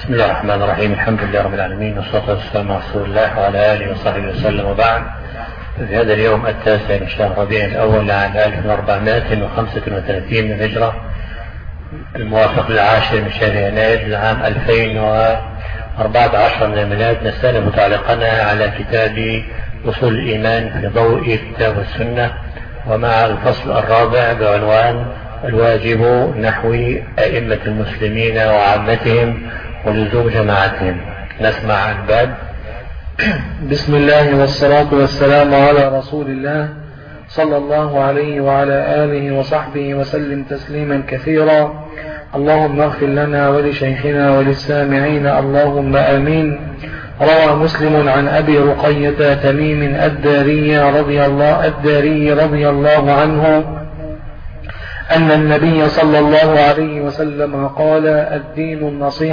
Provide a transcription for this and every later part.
بسم الله الرحمن الرحيم. الحمد لله رب العالمين، والصلاة والسلام على رسول الله وعلى آله وصحبه وسلم، وبعد. في هذا اليوم 9 من شهر ربيع الأول عام 1435 من الهجرة، الموافق للعاشر من شهر يناير لعام 2014 من الميلاد، نستأنف تعليقنا على كتاب أصول الإيمان في ضوء الكتاب والسنة، ومع الفصل الرابع بعنوان الواجب نحو أئمة المسلمين وعامتهم ولزوم جماعتهم. نسمع الباب. بسم الله والصلاة والسلام على رسول الله صلى الله عليه وعلى آله وصحبه وسلم تسليما كثيرا. اللهم اغفر لنا ولشيخنا وللسامعين اللهم آمين. روى مسلم عن أبي رقية تميم الداري رضي الله عنه أن النبي صلى الله عليه وسلم قال: الدين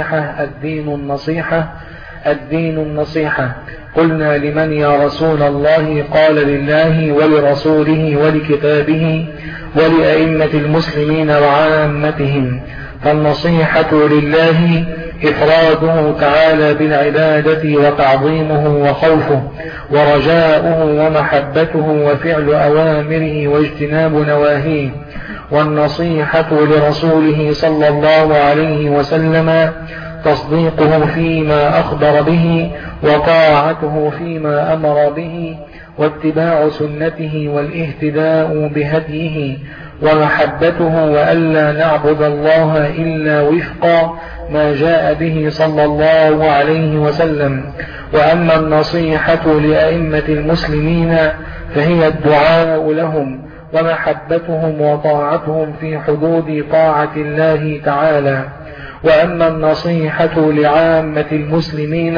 النصيحة. قلنا: لمن يا رسول الله؟ قال: لله ولرسوله ولكتابه ولأئمة المسلمين وعامتهم. فالنصيحة لله إفراده تعالى بالعبادة وتعظيمه وخوفه ورجاؤه ومحبته وفعل أوامره واجتناب نواهيه. والنصيحة لرسوله صلى الله عليه وسلم تصديقه فيما أخبر به وطاعته فيما أمر به واتباع سنته والاهتداء بهديه ومحبته، وألا نعبد الله إلا وفق ما جاء به صلى الله عليه وسلم. وأما النصيحة لأئمة المسلمين فهي الدعاء لهم ومحبتهم وطاعتهم في حدود طاعة الله تعالى. وأما النصيحة لعامة المسلمين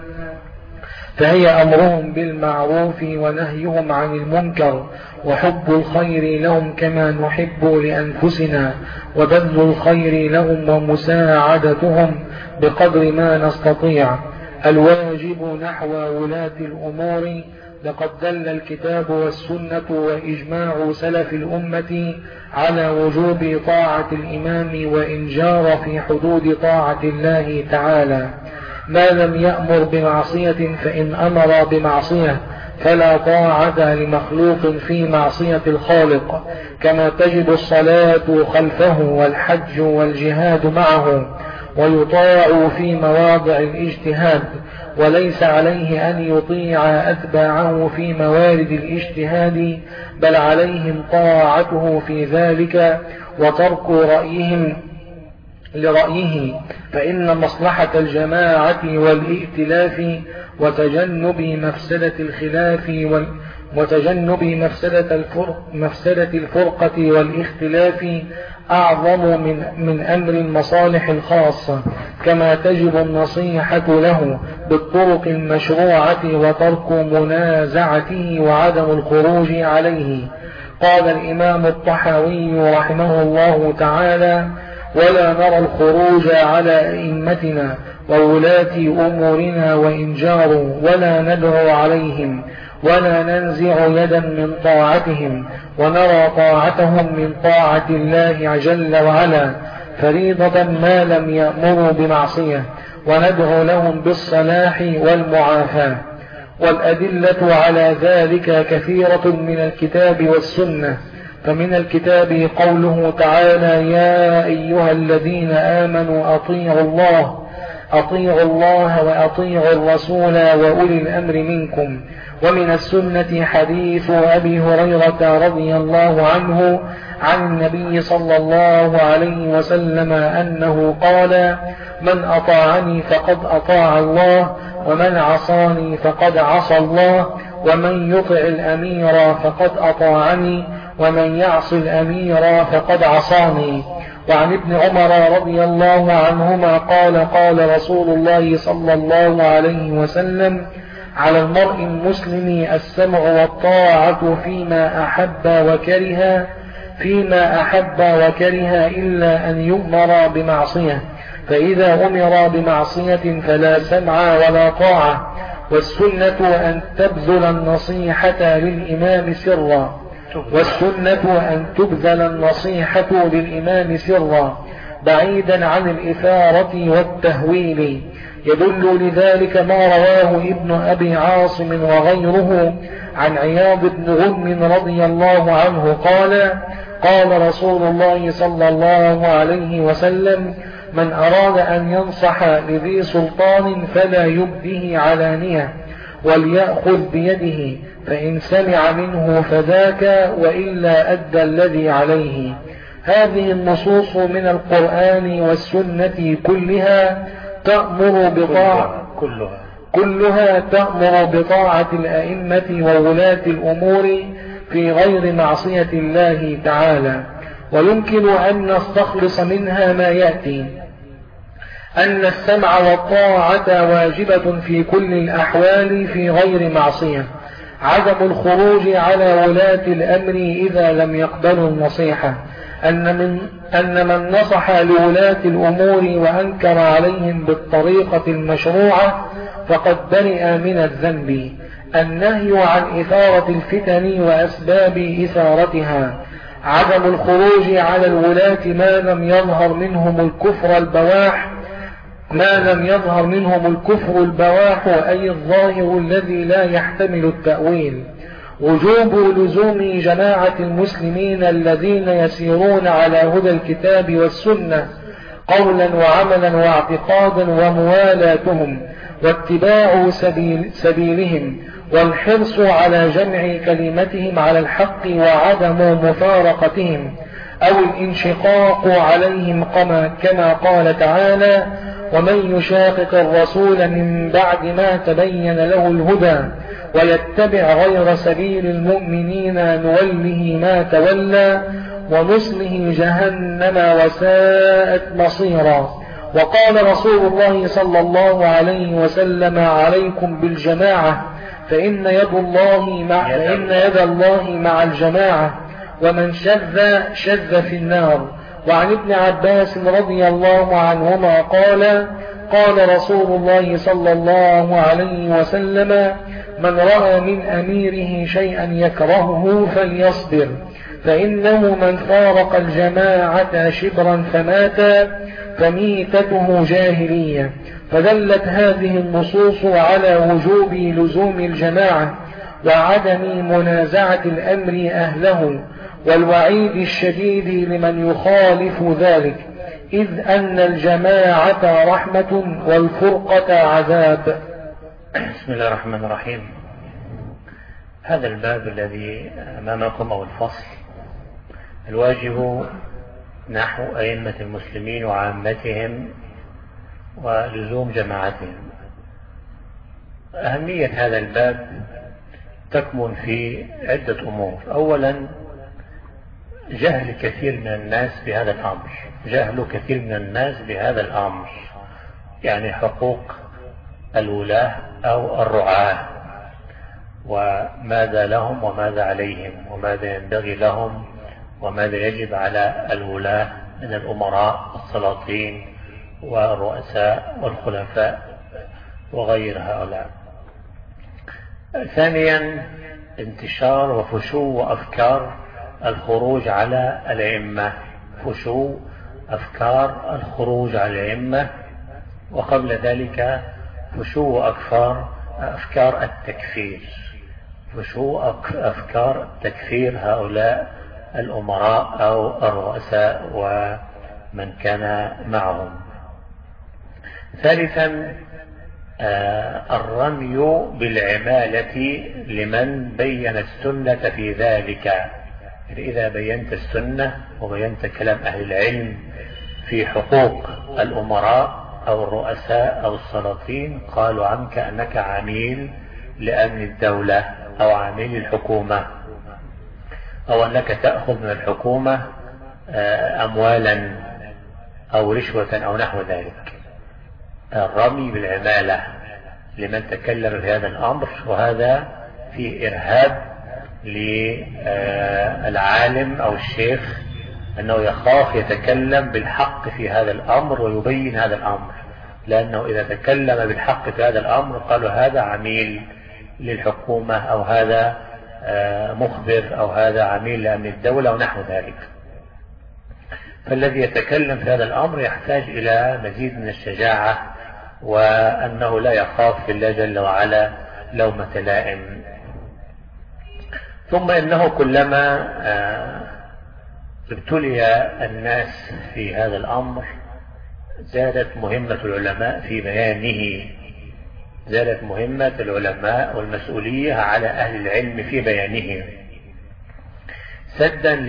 فهي أمرهم بالمعروف ونهيهم عن المنكر وحب الخير لهم كما نحب لأنفسنا، وبذل الخير لهم ومساعدتهم بقدر ما نستطيع. الواجب نحو ولاة الأمور لقد دل الكتاب والسنة وإجماع سلف الأمة على وجوب طاعة الإمام وإن جار في حدود طاعة الله تعالى، ما لم يأمر بمعصية، فإن أمر بمعصية فلا طاعة لمخلوق في معصية الخالق، كما تجب الصلاة خلفه والحج والجهاد معه، ويطاع في مواضع الاجتهاد، وليس عليه أن يطيع أتباعه في موارد الاجتهاد، بل عليهم طاعته في ذلك وترك رأيهم لرأيه، فإن مصلحة الجماعة والائتلاف وتجنب مفسدة الخلاف وتجنب مفسدة الفرقة والاختلاف أعظم من أمر المصالح الخاصة، كما تجب النصيحة له بالطرق المشروعة وترك منازعته وعدم الخروج عليه. قال الإمام الطحاوي رحمه الله تعالى: ولا نرى الخروج على أئمتنا وولاة أمورنا وإن جاروا، ولا ندعو عليهم، ولا ننزع يدا من طاعتهم، ونرى طاعتهم من طاعة الله جل وعلا فريضة ما لم يأمروا بمعصية، وندعو لهم بالصلاح والمعافاة. والأدلة على ذلك كثيرة من الكتاب والسنة. فمن الكتاب قوله تعالى: يا أيها الذين آمنوا أطيعوا الله وأطيعوا الرسول وأولي الأمر منكم. ومن السنة حديث أبي هريرة رضي الله عنه عن النبي صلى الله عليه وسلم أنه قال: من أطاعني فقد أطاع الله، ومن عصاني فقد عصى الله، ومن يطع الأمير فقد أطاعني، ومن يعص الأمير فقد عصاني. وعن ابن عمر رضي الله عنهما قال: قال رسول الله صلى الله عليه وسلم: على المرء المسلم السمع والطاعة فيما أحب وكره إلا أن يؤمر بمعصية، فإذا أمر بمعصية فلا سمع ولا طاعة. والسنة أن تبذل النصيحة للإمام سرا بعيدا عن الإثارة والتهويل. يدل لذلك ما رواه ابن أبي عاصم وغيره عن عياض بن غنم رضي الله عنه قال: قال رسول الله صلى الله عليه وسلم: من أراد أن ينصح لذي سلطان فلا يبده علانية، وليأخذ بيده، فإن سمع منه فذاك، وإلا أدى الذي عليه. هذه النصوص من القرآن والسنة كلها تأمر بطاعة الأئمة وولاة الأمور في غير معصية الله تعالى. ويمكن أن نستخلص منها ما يأتي: أن السمع والطاعة واجبة في كل الأحوال في غير معصية، عدم الخروج على ولاة الأمر إذا لم يقبلوا النصيحة، أن من نصح لولاة الأمور وأنكر عليهم بالطريقة المشروعة فقد برئ من الذنب، النهي عن إثارة الفتن وأسباب إثارتها، عدم الخروج على الولاة ما لم يظهر منهم الكفر البواح أي الظاهر الذي لا يحتمل التأويل، وجوب لزوم جماعة المسلمين الذين يسيرون على هدى الكتاب والسنة قولا وعملا واعتقادا، وموالاتهم واتباع سبيلهم، والحرص على جمع كلمتهم على الحق وعدم مفارقتهم أو الانشقاق عليهم، كما قال تعالى: ومن يشاقق الرسول من بعد ما تبين له الهدى ويتبع غير سبيل المؤمنين نوله ما تولى ونصله جهنم وساءت مصيرا. وقال رسول الله صلى الله عليه وسلم: عليكم بالجماعة فإن يد الله مع الجماعة، ومن شذ في النار. وعن ابن عباس رضي الله عنهما قال: قال رسول الله صلى الله عليه وسلم: من رأى من أميره شيئا يكرهه فليصبر، فإنه من فارق الجماعة شبرا فمات فميتته جاهلية. فدلت هذه النصوص على وجوب لزوم الجماعة وعدم منازعة الأمر أهله، والوعيد الشديد لمن يخالف ذلك، إذ أن الجماعة رحمة والفرقة عذاب. بسم الله الرحمن الرحيم. هذا الباب الذي أمامكم أو الفصل الواجب نحو أئمة المسلمين وعامتهم ولزوم جماعتهم. أهمية هذا الباب تكمن في عدة أمور. أولا، جهل كثير من الناس بهذا الأمر، يعني حقوق الولاة أو الرعاة، وماذا لهم وماذا عليهم، وماذا ينبغي لهم وماذا يجب على الولاة من الأمراء والسلاطين والرؤساء والخلفاء وغير هؤلاء. ثانيا، انتشار وفشو أفكار الخروج على الأئمة، وقبل ذلك فشو أفكار التكفير هؤلاء الأمراء أو الرؤساء ومن كان معهم. ثالثا، الرمي بالعمالة لمن بين السنة في ذلك. إذا بينت السنة وبينت كلام أهل العلم في حقوق الأمراء أو الرؤساء أو السلاطين، قالوا عنك أنك عميل لأمن الدولة أو عميل الحكومة، أو أنك تأخذ من الحكومة أموالا أو رشوة أو نحو ذلك. الرمي بالعمالة لمن تكلم في هذا الأمر، وهذا فيه إرهاب للعالم أو الشيخ أنه يخاف يتكلم بالحق في هذا الأمر ويبين هذا الأمر، لأنه إذا تكلم بالحق في هذا الأمر قالوا هذا عميل للحكومة، أو هذا مخبر، أو هذا عميل لأمن الدولة ونحو ذلك. فالذي يتكلم في هذا الأمر يحتاج إلى مزيد من الشجاعة، وأنه لا يخاف في الله جل وعلا لومة لائم. ثم إنه كلما ابتلي الناس في هذا الأمر زادت مهمة العلماء في بيانه، زادت مهمة العلماء والمسؤولية على أهل العلم في بيانه، سدا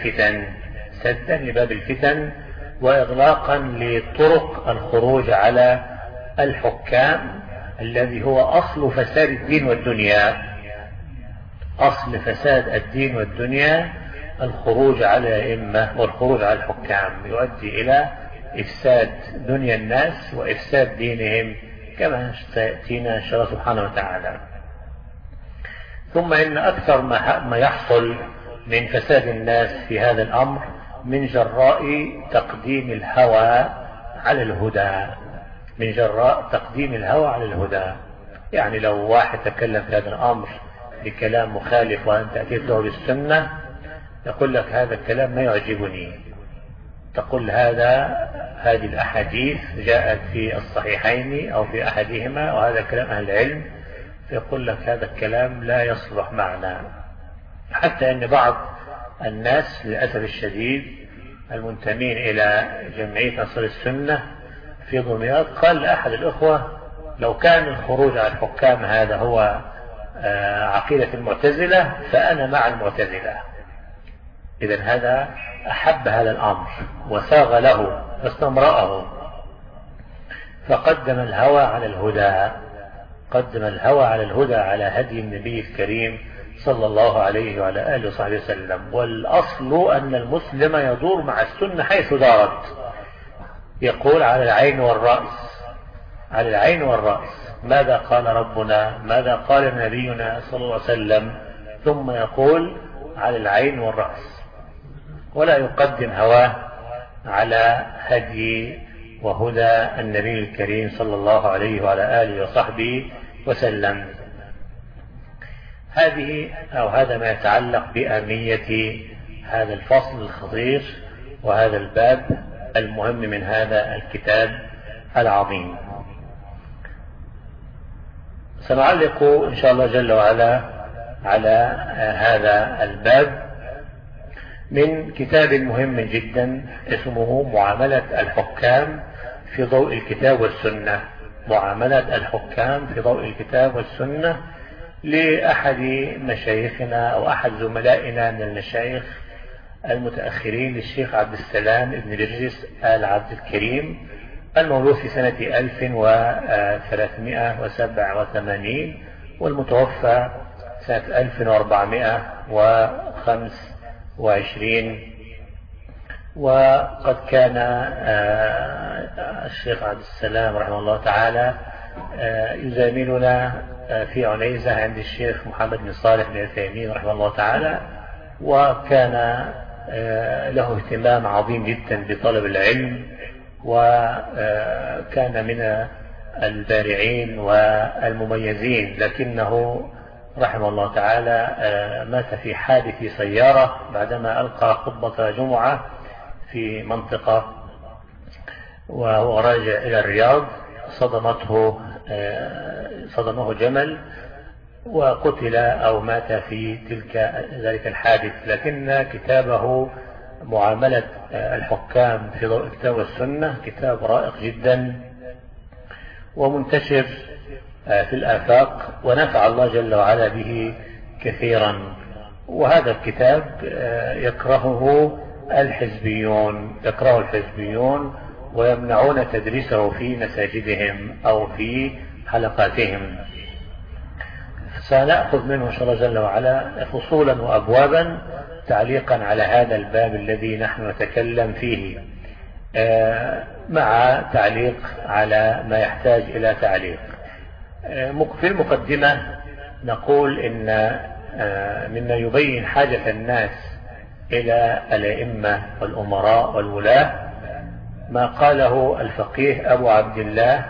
لباب الفتن وإغلاقا لطرق الخروج على الحكام الذي هو أصل فساد الدين والدنيا. أصل فساد الدين والدنيا الخروج على الأئمة والخروج على الحكام يؤدي إلى إفساد دنيا الناس وإفساد دينهم كما سيأتينا إن شاء الله سبحانه وتعالى. ثم إن أكثر ما يحصل من فساد الناس في هذا الأمر من جراء تقديم الهوى على الهدى، من جراء تقديم الهوى على الهدى. يعني لو واحد تكلم في هذا الأمر بكلام مخالف وأنت أتيت له بالسنة يقول لك هذا الكلام ما يعجبني، تقول هذه الأحاديث جاءت في الصحيحين أو في أحدهما وهذا كلام أهل العلم، فيقول لك هذا الكلام لا يصلح معنا. حتى أن بعض الناس للأسف الشديد المنتمين إلى جمعية أنصار السنة في دمياط قال لأحد الأخوة لو كان الخروج على الحكام هذا هو عقيدة المعتزلة فأنا مع المعتزلة. إذن هذا أحب هذا الأمر وساغ له واستمرأه، فقدم الهوى على الهدى، قدم الهوى على الهدى على هدي النبي الكريم صلى الله عليه وعلى آله وصحبه وسلم. والأصل أن المسلم يدور مع السنة حيث دارت، يقول على العين والرأس، على العين والرأس، ماذا قال ربنا، ماذا قال نبينا صلى الله عليه وسلم، ثم يقول على العين والرأس، ولا يقدم هواه على هدي وهدى النبي الكريم صلى الله عليه وعلى آله وصحبه وسلم. هذا ما يتعلق بأهمية هذا الفصل الخطير وهذا الباب المهم من هذا الكتاب العظيم. سنعلق إن شاء الله جل وعلا على هذا الباب من كتاب مهم جدا اسمه معاملة الحكام في ضوء الكتاب والسنة. معاملة الحكام في ضوء الكتاب والسنة لأحد مشايخنا أو أحد زملائنا من المشايخ المتأخرين للشيخ عبد السلام ابن جرجس آل عبد الكريم المولود في سنة 1387 والمتوفى سنة 1425. وقد كان الشيخ عبد السلام رحمه الله تعالى يزاملنا في عنيزة عند الشيخ محمد بن صالح بن عثيمين رحمه الله تعالى، وكان له اهتمام عظيم جدا بطلب العلم، وكان من البارعين والمميزين، لكنه رحمه الله تعالى مات في حادث سيارة بعدما ألقى خطبة جمعة في منطقة وهو راجع إلى الرياض، صدمه جمل وقتل أو مات في ذلك الحادث. لكن كتابه معاملة الحكام في ضوء الكتاب والسنة كتاب رائق جدا ومنتشر في الآفاق، ونفع الله جل وعلا به كثيرا. وهذا الكتاب يكرهه الحزبيون ويمنعون تدريسه في مساجدهم أو في حلقاتهم. سنأخذ منه إن شاء الله جل وعلا فصولا وأبوابا تعليقا على هذا الباب الذي نحن نتكلم فيه، مع تعليق على ما يحتاج إلى تعليق. في المقدمة نقول إن مما يبين حاجة الناس إلى الأئمة والأمراء والولاة ما قاله الفقيه أبو عبد الله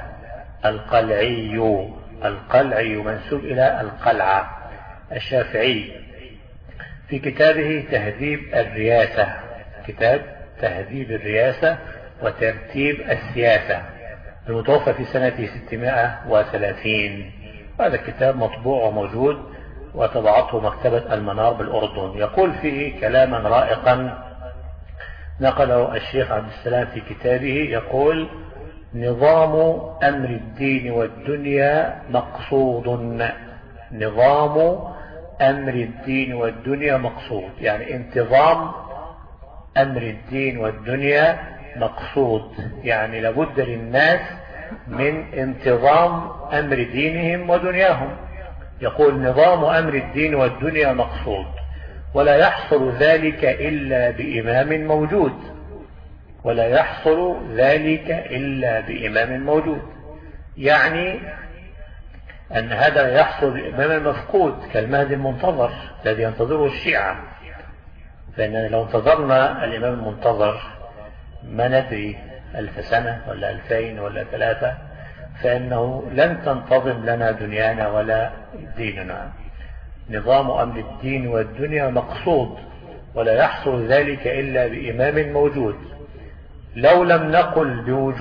القلعي منسوب إلى القلعة الشافعي في كتابه تهذيب الرياسة، كتاب تهذيب الرياسة وترتيب السياسة، المتوفى في سنة 630. هذا الكتاب مطبوع وموجود، وطبعته مكتبة المنار بالأردن. يقول فيه كلاما رائقا نقله الشيخ عبد السلام في كتابه، يقول: نظام أمر الدين والدنيا مقصود. نظام أمر الدين والدنيا مقصود، يعني انتظام أمر الدين والدنيا مقصود، يعني لابد للناس من انتظام أمر دينهم ودنياهم. يقول: نظام أمر الدين والدنيا مقصود، ولا يحصل ذلك إلا بإمام موجود. ولا يحصل ذلك إلا بإمام موجود، يعني أن هذا يحصل بإمام المفقود كالمهدي المنتظر الذي ينتظره الشيعة. فإننا لو انتظرنا الإمام المنتظر ما ندري 1000 سنة ولا 2000 ولا 3، فإنه لن تنتظم لنا دنيانا ولا ديننا. نظام أمر الدين والدنيا مقصود، ولا يحصل ذلك إلا بإمام موجود. لو لم نقل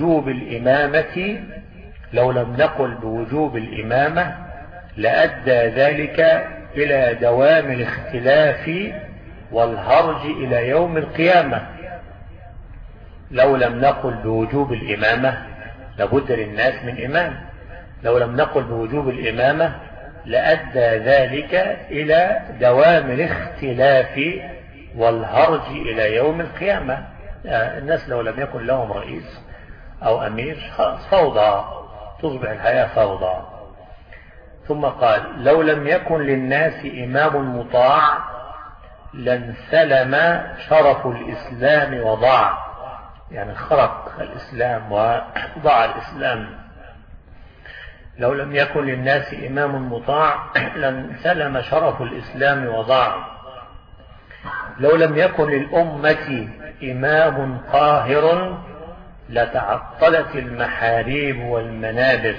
بوجوب الإمامة لأدى ذلك إلى دوام الاختلاف والهرج إلى يوم القيامة. لو لم نقل بوجوب الإمامة، لابد للناس من إمام. لو لم نقل بوجوب الإمامة لأدى ذلك إلى دوام الاختلاف والهرج إلى يوم القيامة. الناس لو لم يكن لهم رئيس أو أمير فوضى، تصبح الحياة فوضى. ثم قال: لو لم يكن للناس إمام مطاع لانسلم شرف الإسلام وضاع، يعني خرق الإسلام وضاع الإسلام. لو لم يكن للناس إمام مطاع لانسلم شرف الإسلام وضاع. لو لم يكن للأمة إمام قاهر لتعطلت المحاريب والمنابر،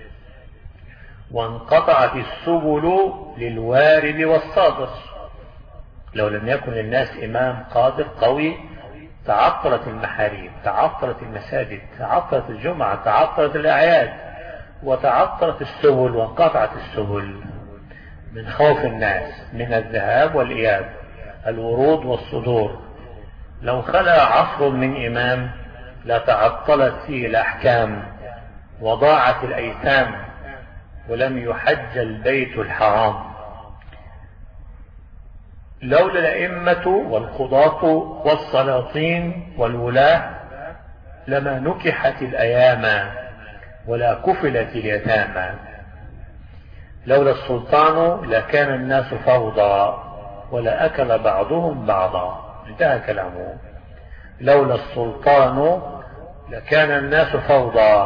وانقطعت السبل للوارد والصادر. لو لم يكن للناس إمام قادر قوي تعطلت المحاريب، تعطلت المساجد، تعطلت الجمعة، تعطلت الأعياد، وتعطلت السبل وانقطعت السبل من خوف الناس من الذهاب والإياب، الورود والصدور. لو خلا عصر من إمام لتعطلت فيه الأحكام وضاعت الأيتام ولم يحج البيت الحرام. لولا الأئمة والقضاة والسلاطين والولاة لما نكحت الأيام ولا كفلت اليتامى. لولا السلطان لكان الناس فوضى ولا أكل بعضهم بعضا. انتهى كلامه. لولا السلطان لكان الناس فوضى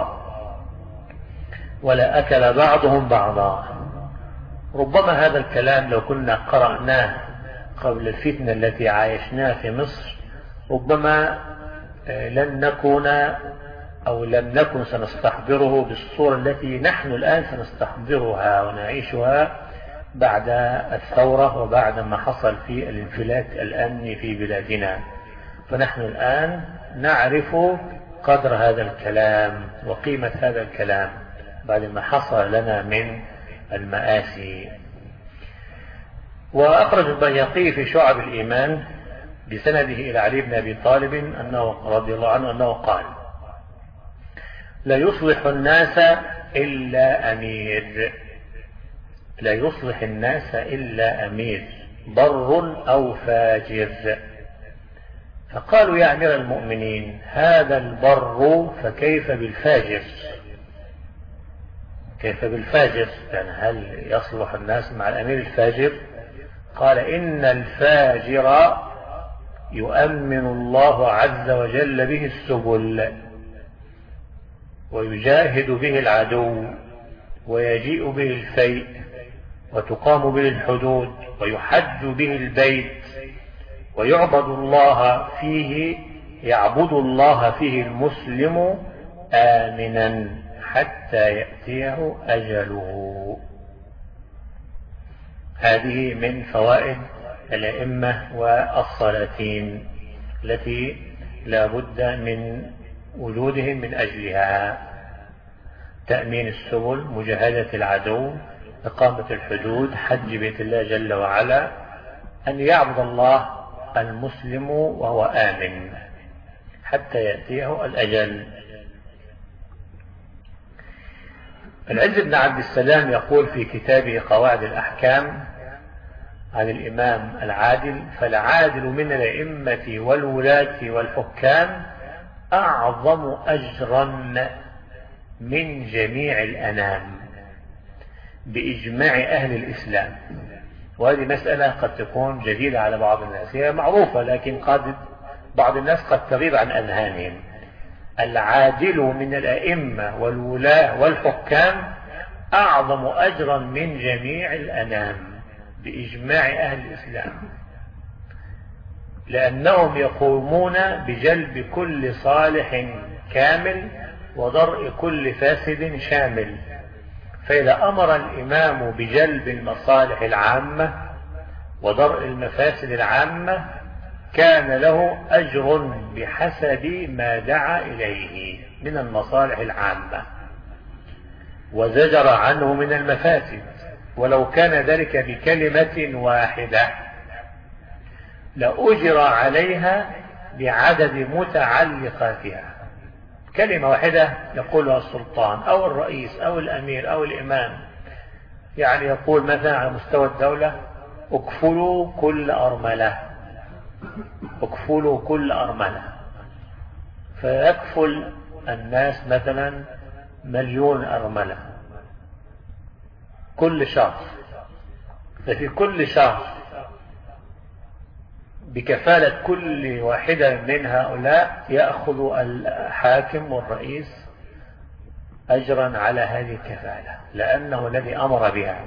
ولا أكل بعضهم بعضا. ربما هذا الكلام لو كنا قرأناه قبل الفتنة التي عايشناها في مصر ربما لم نكن سنستحضره بالصورة التي نحن الآن سنستحضرها ونعيشها بعد الثورة وبعد ما حصل في الانفلات الأمني في بلادنا. فنحن الآن نعرف قدر هذا الكلام وقيمة هذا الكلام بعد ما حصل لنا من المآسي. وأخرج البيهقي في شعب الإيمان بسنده إلى علي بن أبي طالب أنه رضي الله عنه أنه قال: لا يصلح الناس إلا أمير، لا يصلح الناس إلا أمير بر أو فاجر. فقالوا: يا أمير المؤمنين هذا البر فكيف بالفاجر؟ كيف بالفاجر؟ يعني هل يصلح الناس مع الأمير الفاجر؟ قال: إن الفاجر يؤمن الله عز وجل به السبل ويجاهد به العدو ويجيء به الفيء وتقام به الحدود ويحج به البيت ويعبد الله فيه، يعبد الله فيه المسلم آمنا حتى يأتيه أجله. هذه من فوائد الأئمة والسلاطين التي لا بد من وجودهم من أجلها: تأمين السبل، مجاهدة العدو، إقامة الحدود، حج بيت الله جل وعلا، أن يعبد الله المسلم وهو آمن حتى يأتيه الأجل. العز بن عبد السلام يقول في كتابه قواعد الأحكام عن الإمام العادل: فالعادل من الأئمة والولاة والحكام أعظم أجرا من جميع الأنام بإجماع أهل الإسلام. وهذه مسألة قد تكون جديدة على بعض الناس، هي معروفة لكن قد بعض الناس قد تغيب عن أذهانهم. العادل من الأئمة والولاة والحكام أعظم أجرا من جميع الأنام بإجماع أهل الإسلام، لأنهم يقومون بجلب كل صالح كامل ودرء كل فاسد شامل. فإذا أمر الإمام بجلب المصالح العامة ودرء المفاسد العامة كان له أجر بحسب ما دعا إليه من المصالح العامة، وزجر عنه من المفاسد، ولو كان ذلك بكلمة واحدة لأجر عليها بعدد متعلقاتها. كلمة واحدة يقولها السلطان أو الرئيس أو الأمير أو الإمام، يعني يقول مثلا على مستوى الدولة: اكفلوا كل أرملة، اكفلوا كل أرملة، فيكفل الناس مثلا 1,000,000 أرملة كل شهر. ففي كل شهر بكفالة كل واحدة من هؤلاء يأخذ الحاكم والرئيس أجرا على هذه الكفالة، لأنه الذي أمر بها.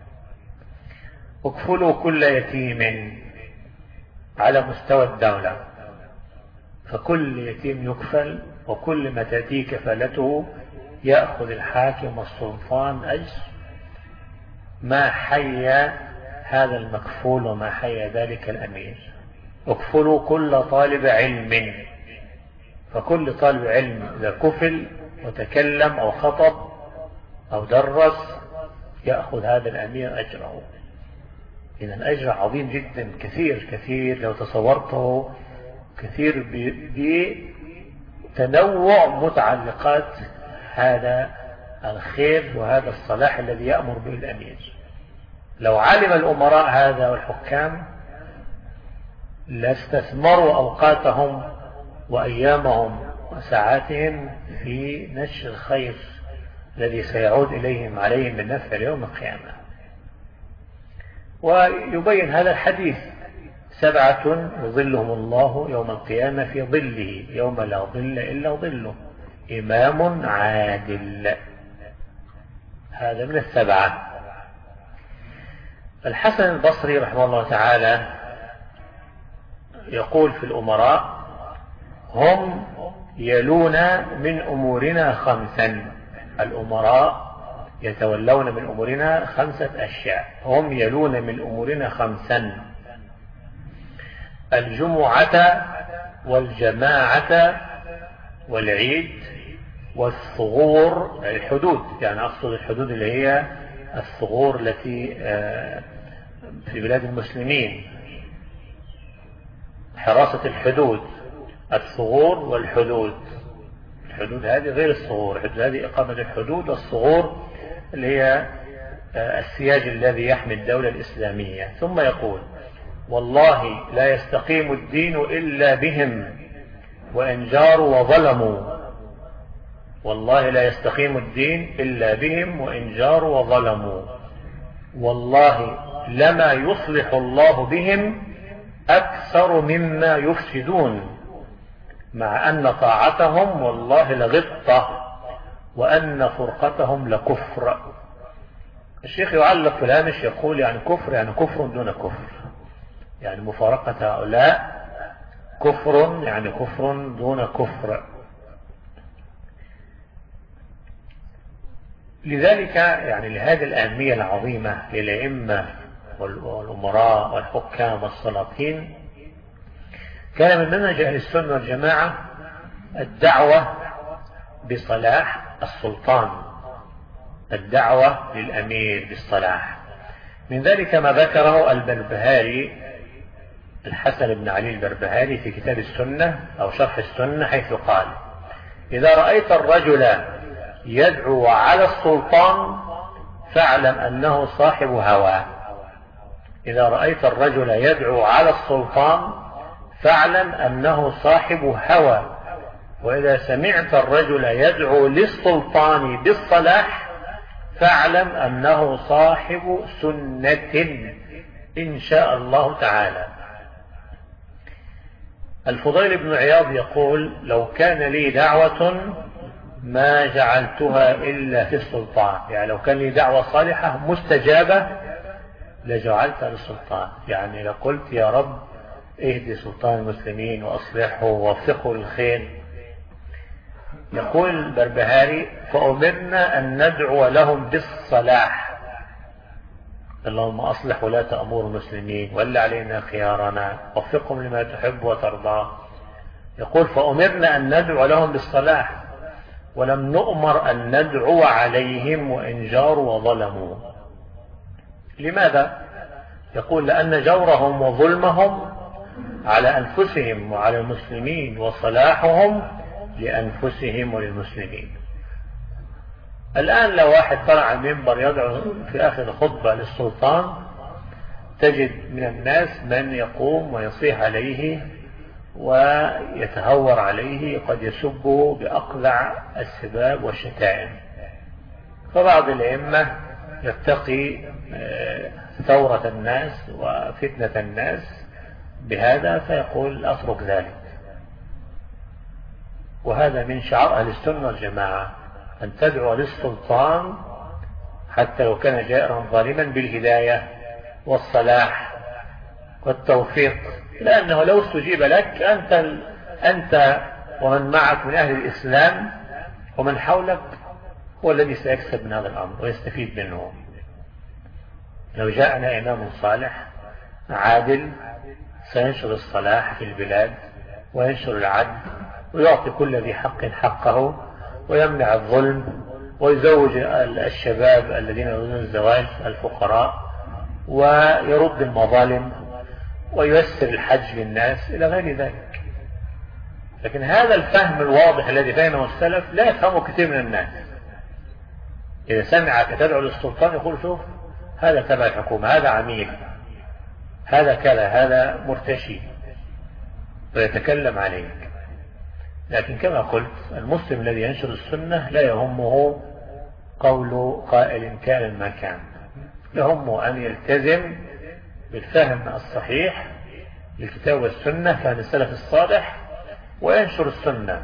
اكفلوا كل يتيم على مستوى الدولة، فكل يتيم يكفل، وكل ما تأتي كفالته يأخذ الحاكم والسلطان أجر ما حي هذا المكفول وما حي ذلك الأمير. اكفلوا كل طالب علم، فكل طالب علم إذا كفل وتكلم أو خطب أو درس يأخذ هذا الأمير أجره. إذن أجر عظيم جدا، كثير كثير لو تصورته، كثير بتنوع متعلقات هذا الخير وهذا الصلاح الذي يأمر به الأمير. لو علم الأمراء هذا والحكام لاستثمروا أوقاتهم وأيامهم وساعاتهم في نشر الخير الذي سيعود إليهم عليهم بالنفع يوم القيامة. ويبين هذا الحديث: 7 يظلهم الله يوم القيامة في ظله يوم لا ظل إلا ظله: إمام عادل. هذا من 7. الحسن البصري رحمه الله تعالى يقول في الأمراء: هم يلون من أمورنا 5. الأمراء يتولون من أمورنا 5 أشياء. هم يلون من أمورنا 5: الجمعة والجماعة والعيد والثغور، الحدود، يعني أقصد الحدود اللي هي الثغور التي في بلاد المسلمين، حراسة الحدود، الثغور والحدود. الحدود هذه غير الثغور، الحدود هذه إقامة الحدود، والثغور اللي هي السياج الذي يحمي الدولة الإسلامية. ثم يقول: والله لا يستقيم الدين إلا بهم وإن جاروا وظلموا. والله لا يستقيم الدين إلا بهم وإن جاروا وظلموا. والله لما يصلح الله بهم أكثر مما يفسدون، مع أن طاعتهم والله لغبطة وأن فرقتهم لكفر. الشيخ يعلق في الهامش يقول: يعني كفر، يعني كفر دون كفر، يعني مفارقة هؤلاء كفر، يعني كفر دون كفر. لذلك يعني لهذه الأهمية العظيمة للأئمة والأمراء والحكام والسلاطين كان من منهج أهل السنة والجماعة الدعوة بصلاح السلطان، الدعوة للأمير بالصلاح. من ذلك ما ذكره البربهاري الحسن بن علي البربهاري في كتاب السنة أو شرح السنة، حيث قال: إذا رأيت الرجل يدعو على السلطان فاعلم أنه صاحب هوى. إذا رأيت الرجل يدعو على السلطان فاعلم أنه صاحب هوى. وإذا سمعت الرجل يدعو للسلطان بالصلاح فاعلم أنه صاحب سنة إن شاء الله تعالى. الفضيل بن عياض يقول: لو كان لي دعوة ما جعلتها إلا في السلطان، يعني لو كان لي دعوة صالحة مستجابة لجعلتها للسلطان، يعني لقلت يا رب اهدي سلطان المسلمين وأصلحه ووفقه للخير. يقول البربهاري: فأمرنا أن ندعو لهم بالصلاح، اللهم أصلح ولاة أمور المسلمين ول علينا خيارنا وفقهم لما تحب وترضى. يقول: فأمرنا أن ندعو لهم بالصلاح ولم نؤمر أن ندعو عليهم وإن جاروا وظلموا. لماذا؟ يقول: لأن جورهم وظلمهم على أنفسهم وعلى المسلمين، وصلاحهم لأنفسهم وللمسلمين. الآن لو واحد طلع على المنبر يدعو في آخر الخطبة للسلطان تجد من الناس من يقوم ويصيح عليه ويتهور عليه، قد يسبه بأقلع السباب والشتائم. فبعض الأئمة يتقي ثورة الناس وفتنة الناس بهذا فيقول: أترك ذلك. وهذا من شعار أهل السنة والجماعة، أن تدعو للسلطان حتى لو كان جائرا ظالما بالهداية والصلاح والتوفيق، لأنه لو استجيب لك أنت ومن معك من أهل الإسلام ومن حولك هو الذي سيكسب من هذا الأمر ويستفيد منه. لو جاءنا إمام صالح عادل سينشر الصلاح في البلاد وينشر العدل ويعطي كل ذي حق حقه ويمنع الظلم ويزوج الشباب الذين يريدون الزواج الفقراء ويرد المظالم وييسر الحج للناس إلى غير ذلك. لكن هذا الفهم الواضح الذي فهمه السلف لا يفهمه كثير من الناس. إذا سمعك تدعو للسلطان يقول: شوف هذا تبع الحكومة، هذا عميل، هذا كذا، هذا مرتشي، ويتكلم عليك. لكن كما قلت المسلم الذي ينشر السنة لا يهمه قول قائل كان ما كان، يهمه أن يلتزم بالفهم الصحيح للكتاب والسنة، فهم السلف الصالح، وينشر السنة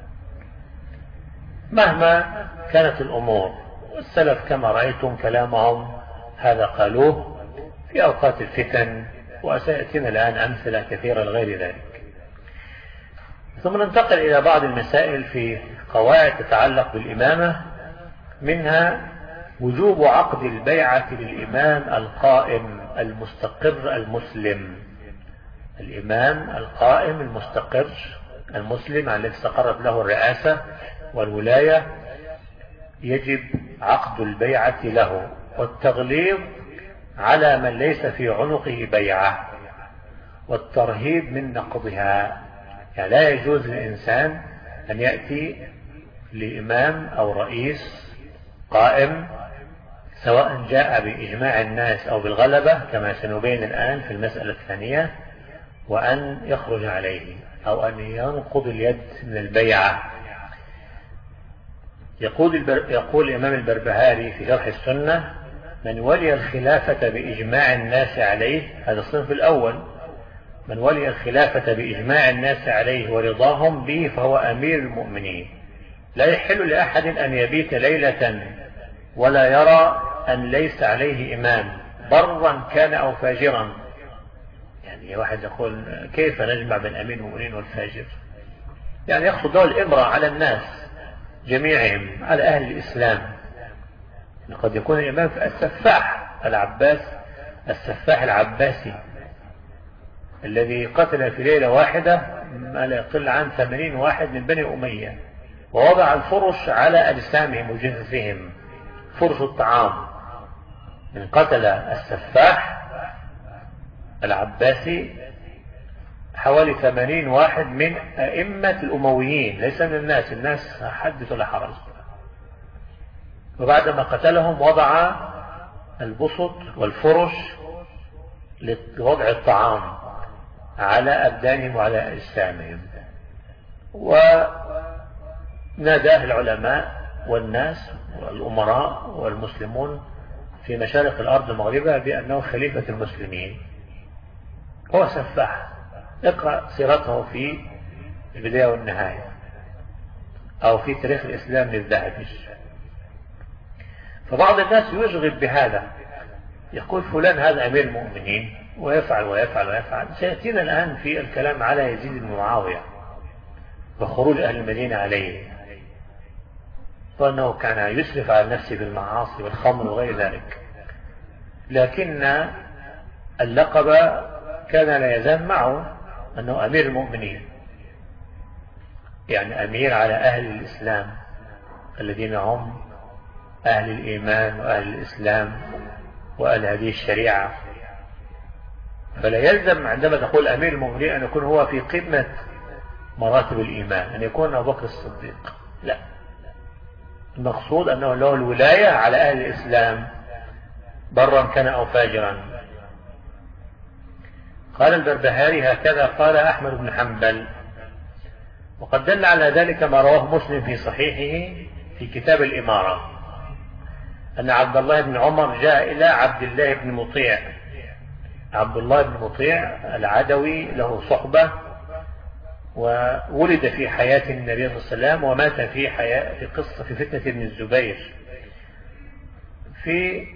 مهما كانت الأمور. والسلف كما رأيتم كلامهم هذا قالوه في أوقات الفتن، وسيأتينا الآن أمثلة كثيرة لغير ذلك. ثم ننتقل إلى بعض المسائل في قواعد تتعلق بالإمامة، منها وجوب عقد البيعة للإمام القائم المستقر المسلم. الإمام القائم المستقر المسلم الذي استقرت له الرئاسة والولاية يجب عقد البيعة له، والتغليظ على من ليس في عنقه بيعة، والترهيب من نقضها. يعني لا يجوز للإنسان أن يأتي لإمام أو رئيس قائم سواء جاء بإجماع الناس أو بالغلبة كما سنبين الآن في المسألة الثانية، وأن يخرج عليه أو أن ينقض اليد من البيعة. يقول الإمام البربهاري في شرح السنة: من ولي الخلافة بإجماع الناس عليه، هذا الصنف الأول، من ولي الخلافة بإجماع الناس عليه ورضاهم به فهو أمير المؤمنين. لا يحل لأحد أن يبيت ليلة ولا يرى أن ليس عليه إمام برا كان أو فاجرا. يعني واحد يقول: كيف نجمع بين أمير المؤمنين والفاجر؟ يعني يقصد له الإمرة على الناس جميعهم، على أهل الإسلام. قد يكون الإمام السفاح العباسي، الذي قتل في ليلة واحدة ما لا يقل عن 80 واحد من بني أمية، ووضع الفرش على أجسامهم وجثثهم، فرش الطعام، من قتل السفاح العباسي حوالي 80 واحد من أئمة الأمويين، ليس من الناس حدث ولا حرج. وبعدما قتلهم وضع البسط والفرش لوضع الطعام على أبدانهم وعلى أجسامهم. وناداه العلماء والناس والأمراء والمسلمون في مشارق الأرض ومغربها بأنه خليفة المسلمين. هو سفاح، اقرأ سيرته في البداية والنهاية أو في تاريخ الإسلام للذهبي. فبعض الناس يشغب بهذا، يقول فلان هذا أمير المؤمنين ويفعل ويفعل ويفعل. سيأتينا الآن في الكلام على يزيد بن معاوية وخروج أهل المدينة عليه، وأنه كان يسرف على نفسه بالمعاصي والخمر وغير ذلك، لكن اللقب كان لا يزال معه أنه أمير المؤمنين، يعني أمير على أهل الإسلام الذين هم أهل الإيمان وأهل الإسلام وأهل هذه الشريعة. فلا يلزم عندما تقول أمير المؤمنين أن يكون هو في قمة مراتب الإيمان، أن يكون أبو بكر الصديق، لا، المقصود أنه له الولاية على أهل الإسلام برا كان أو فاجرا. قال البربهاري هكذا قال أحمد بن حنبل. وقد دل على ذلك ما رواه مسلم في صحيحه في كتاب الإمارة أن عبد الله بن عمر جاء إلى عبد الله بن مطيع. عبد الله بن مطيع العدوي له صحبة، وولد في حياة النبي صلى الله عليه وسلم ومات في قصة في فتنة ابن الزبير، في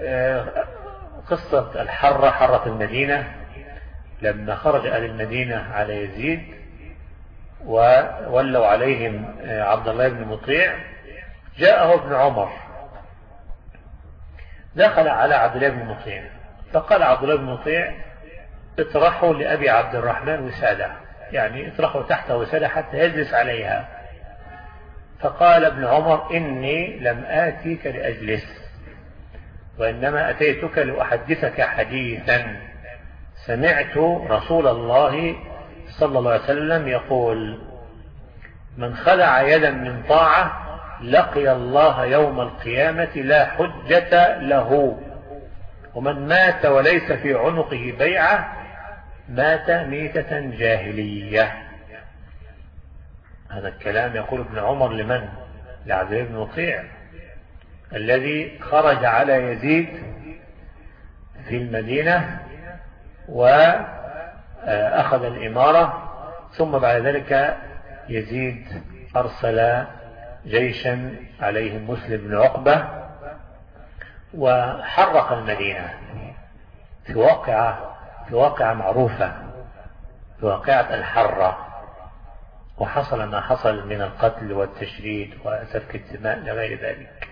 قصة الحرة، حرة المدينة، لما خرج أهل المدينة على يزيد وولوا عليهم عبد الله بن مطيع، جاءه ابن عمر دخل على عبد الله بن مطيع فقال عبد الله بن مطيع اطرحوا لأبي عبد الرحمن وسادة، يعني اطرحوا تحت وسادة حتى يجلس عليها. فقال ابن عمر إني لم آتيك لأجلس، وإنما أتيتك لأحدثك حديثا سمعت رسول الله صلى الله عليه وسلم يقول من خلع يدا من طاعة لقي الله يوم القيامة لا حجة له، ومن مات وليس في عنقه بيعة مات ميتة جاهلية. هذا الكلام يقول ابن عمر لمن؟ لعبد الله بن مطيع الذي خرج على يزيد في المدينة وأخذ الإمارة، ثم بعد ذلك يزيد أرسل جيشا عليهم مسلم بن عقبة وحرق المدينة في واقعة معروفة، في واقعة الحرة، وحصل ما حصل من القتل والتشريد وسفك الدماء لغير ذلك.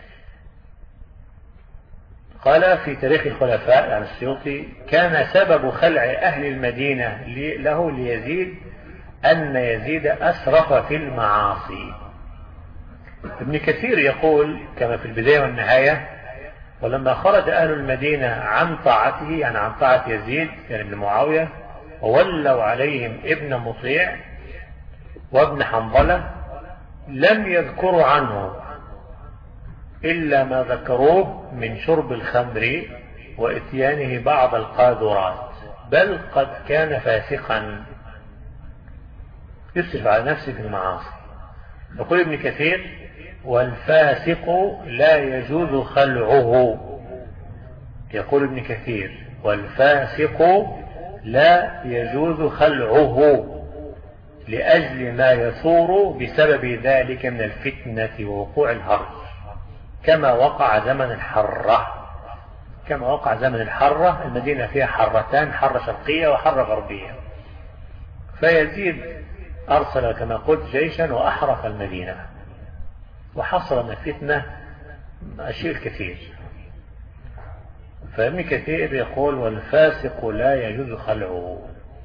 قال في تاريخ الخلفاء عن السيوطي كان سبب خلع أهل المدينة له ليزيد أن يزيد أسرف في المعاصي. ابن كثير يقول كما في البداية والنهاية ولما خرج أهل المدينة عن طاعته، يعني عن طاعة يزيد يعني ابن معاوية، وولوا عليهم ابن مطيع وابن حنظلة، لم يذكروا عنه إلا ما ذكروه من شرب الخمر وإتيانه بعض القاذورات، بل قد كان فاسقا يسرف على نفسه في المعاصي. يقول ابن كثير والفاسق لا يجوز خلعه. يقول ابن كثير والفاسق لا يجوز خلعه لأجل ما يثور بسبب ذلك من الفتنة ووقوع الهرج، كما وقع زمن الحرة. كما وقع زمن الحرة، المدينة فيها حرتان، حرة شرقية وحرة غربية، فيزيد أرسل كما قلت جيشا وأحرق المدينة، وحصل من الفتنة أشياء كثير. فابن كثير يقول والفاسق لا يجوز خلعه.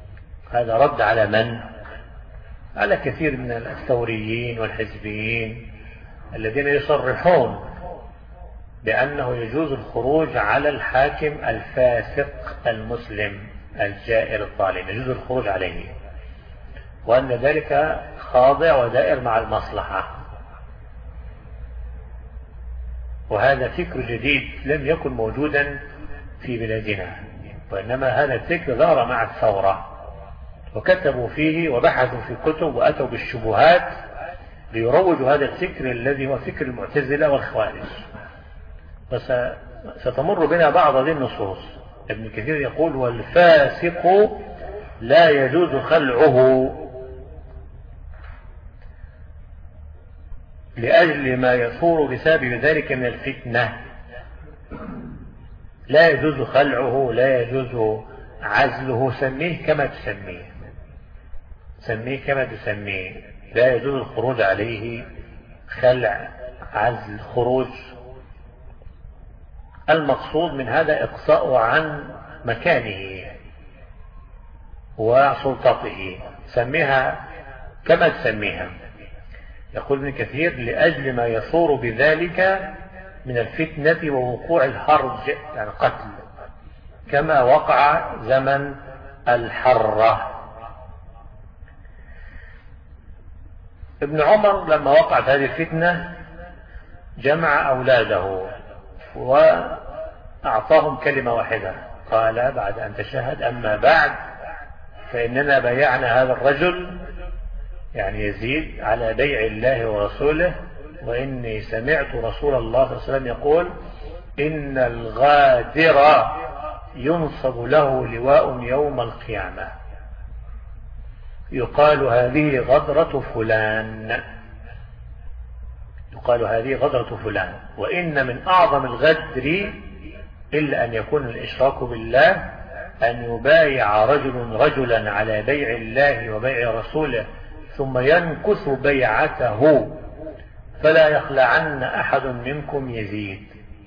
هذا رد على من؟ على كثير من الثوريين والحزبيين الذين يصرحون بأنه يجوز الخروج على الحاكم الفاسق المسلم الجائر الظالم، يجوز الخروج عليه، وأن ذلك خاضع ودائر مع المصلحة. وهذا فكر جديد لم يكن موجودا في بلادنا، وإنما هذا الفكر ظهر مع الثورة، وكتبوا فيه وبحثوا في كتب وأتوا بالشبهات ليروجوا هذا الفكر الذي هو فكر المعتزلة والخوارج. ستمر بنا بعض هذه النصوص. ابن كثير يقول: والفاسق لا يجوز خلعه لأجل ما يثور بسبب ذلك من الفتنة. لا يجوز خلعه، لا يجوز عزله، سميه كما تسميه، سميه كما تسميه، لا يجوز الخروج عليه، خلع، عزل، خروج. المقصود من هذا إقصاء عن مكانه وسلطته، سميها كما تسميها. يقول ابن كثير: لأجل ما يثور بذلك من الفتنة ووقوع الحرج، يعني قتل، كما وقع زمن الحرة. ابن عمر لما وقعت هذه الفتنة جمع أولاده وأعطاهم كلمة واحدة، قال: بعد أن تشهد أما بعد فإننا بايعنا هذا الرجل، يعني يزيد، على بيع الله ورسوله، وإني سمعت رسول الله صلى الله عليه وسلم يقول: إن الغادر ينصب له لواء يوم القيامة يقال هذه غدرة فلان، يقال هذه غدرة فلان. وإن من أعظم الغدر إلا أن يكون الإشراك بالله، أن يبايع رجل رجلا على بيع الله وبيع رسوله ثم ينكث بيعته فلا يخلعن أحد منكم يزيد،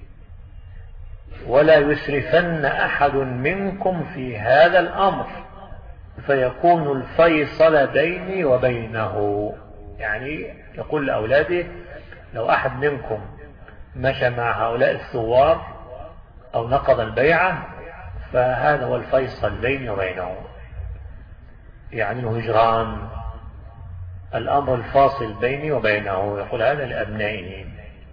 ولا يسرفن أحد منكم في هذا الأمر فيكون الفيصل بيني وبينه. يعني يقول لأولاده: لو أحد منكم مشى مع هؤلاء الثوار أو نقض البيعة فهذا هو الفيصل بيني وبينه، يعني الهجران، الأمر الفاصل بيني وبينه. يقول هذا لأبنائه.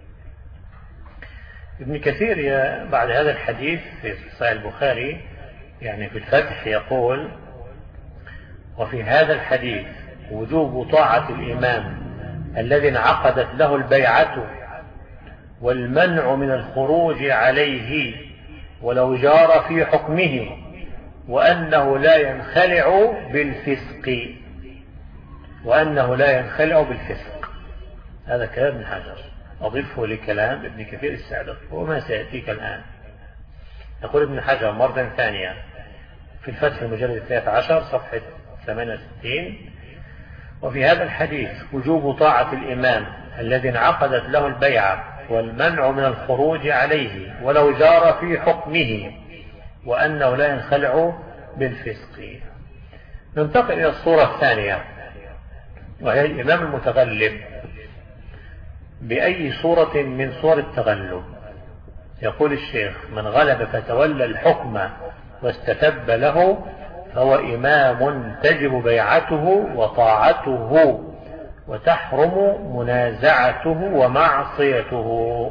ابن كثير بعد هذا الحديث في صحيح البخاري، يعني في الفتح، يقول: وفي هذا الحديث وجوب طاعة الإمام الذي انعقدت له البيعة، والمنع من الخروج عليه ولو جار في حكمه، وأنه لا ينخلع بالفسق، وأنه لا ينخلع بالفسق. هذا كلام ابن حجر، أضيفه لكلام ابن كثير السابق وما سيأتيك الآن. يقول ابن حجر مرة ثانية في الفتح المجلد 13 صفحة 68: وفي هذا الحديث وجوب طاعة الإمام الذي انعقدت له البيعة، والمنع من الخروج عليه ولو جار في حكمه، وأنه لا ينخلع بالفسق. ننتقل إلى الصورة الثانية، وهي الإمام المتغلب. بأي صورة من صور التغلب؟ يقول الشيخ: من غلب فتولى الحكم واستتب له فهو إمام تجب بيعته وطاعته وتحرم منازعته ومعصيته.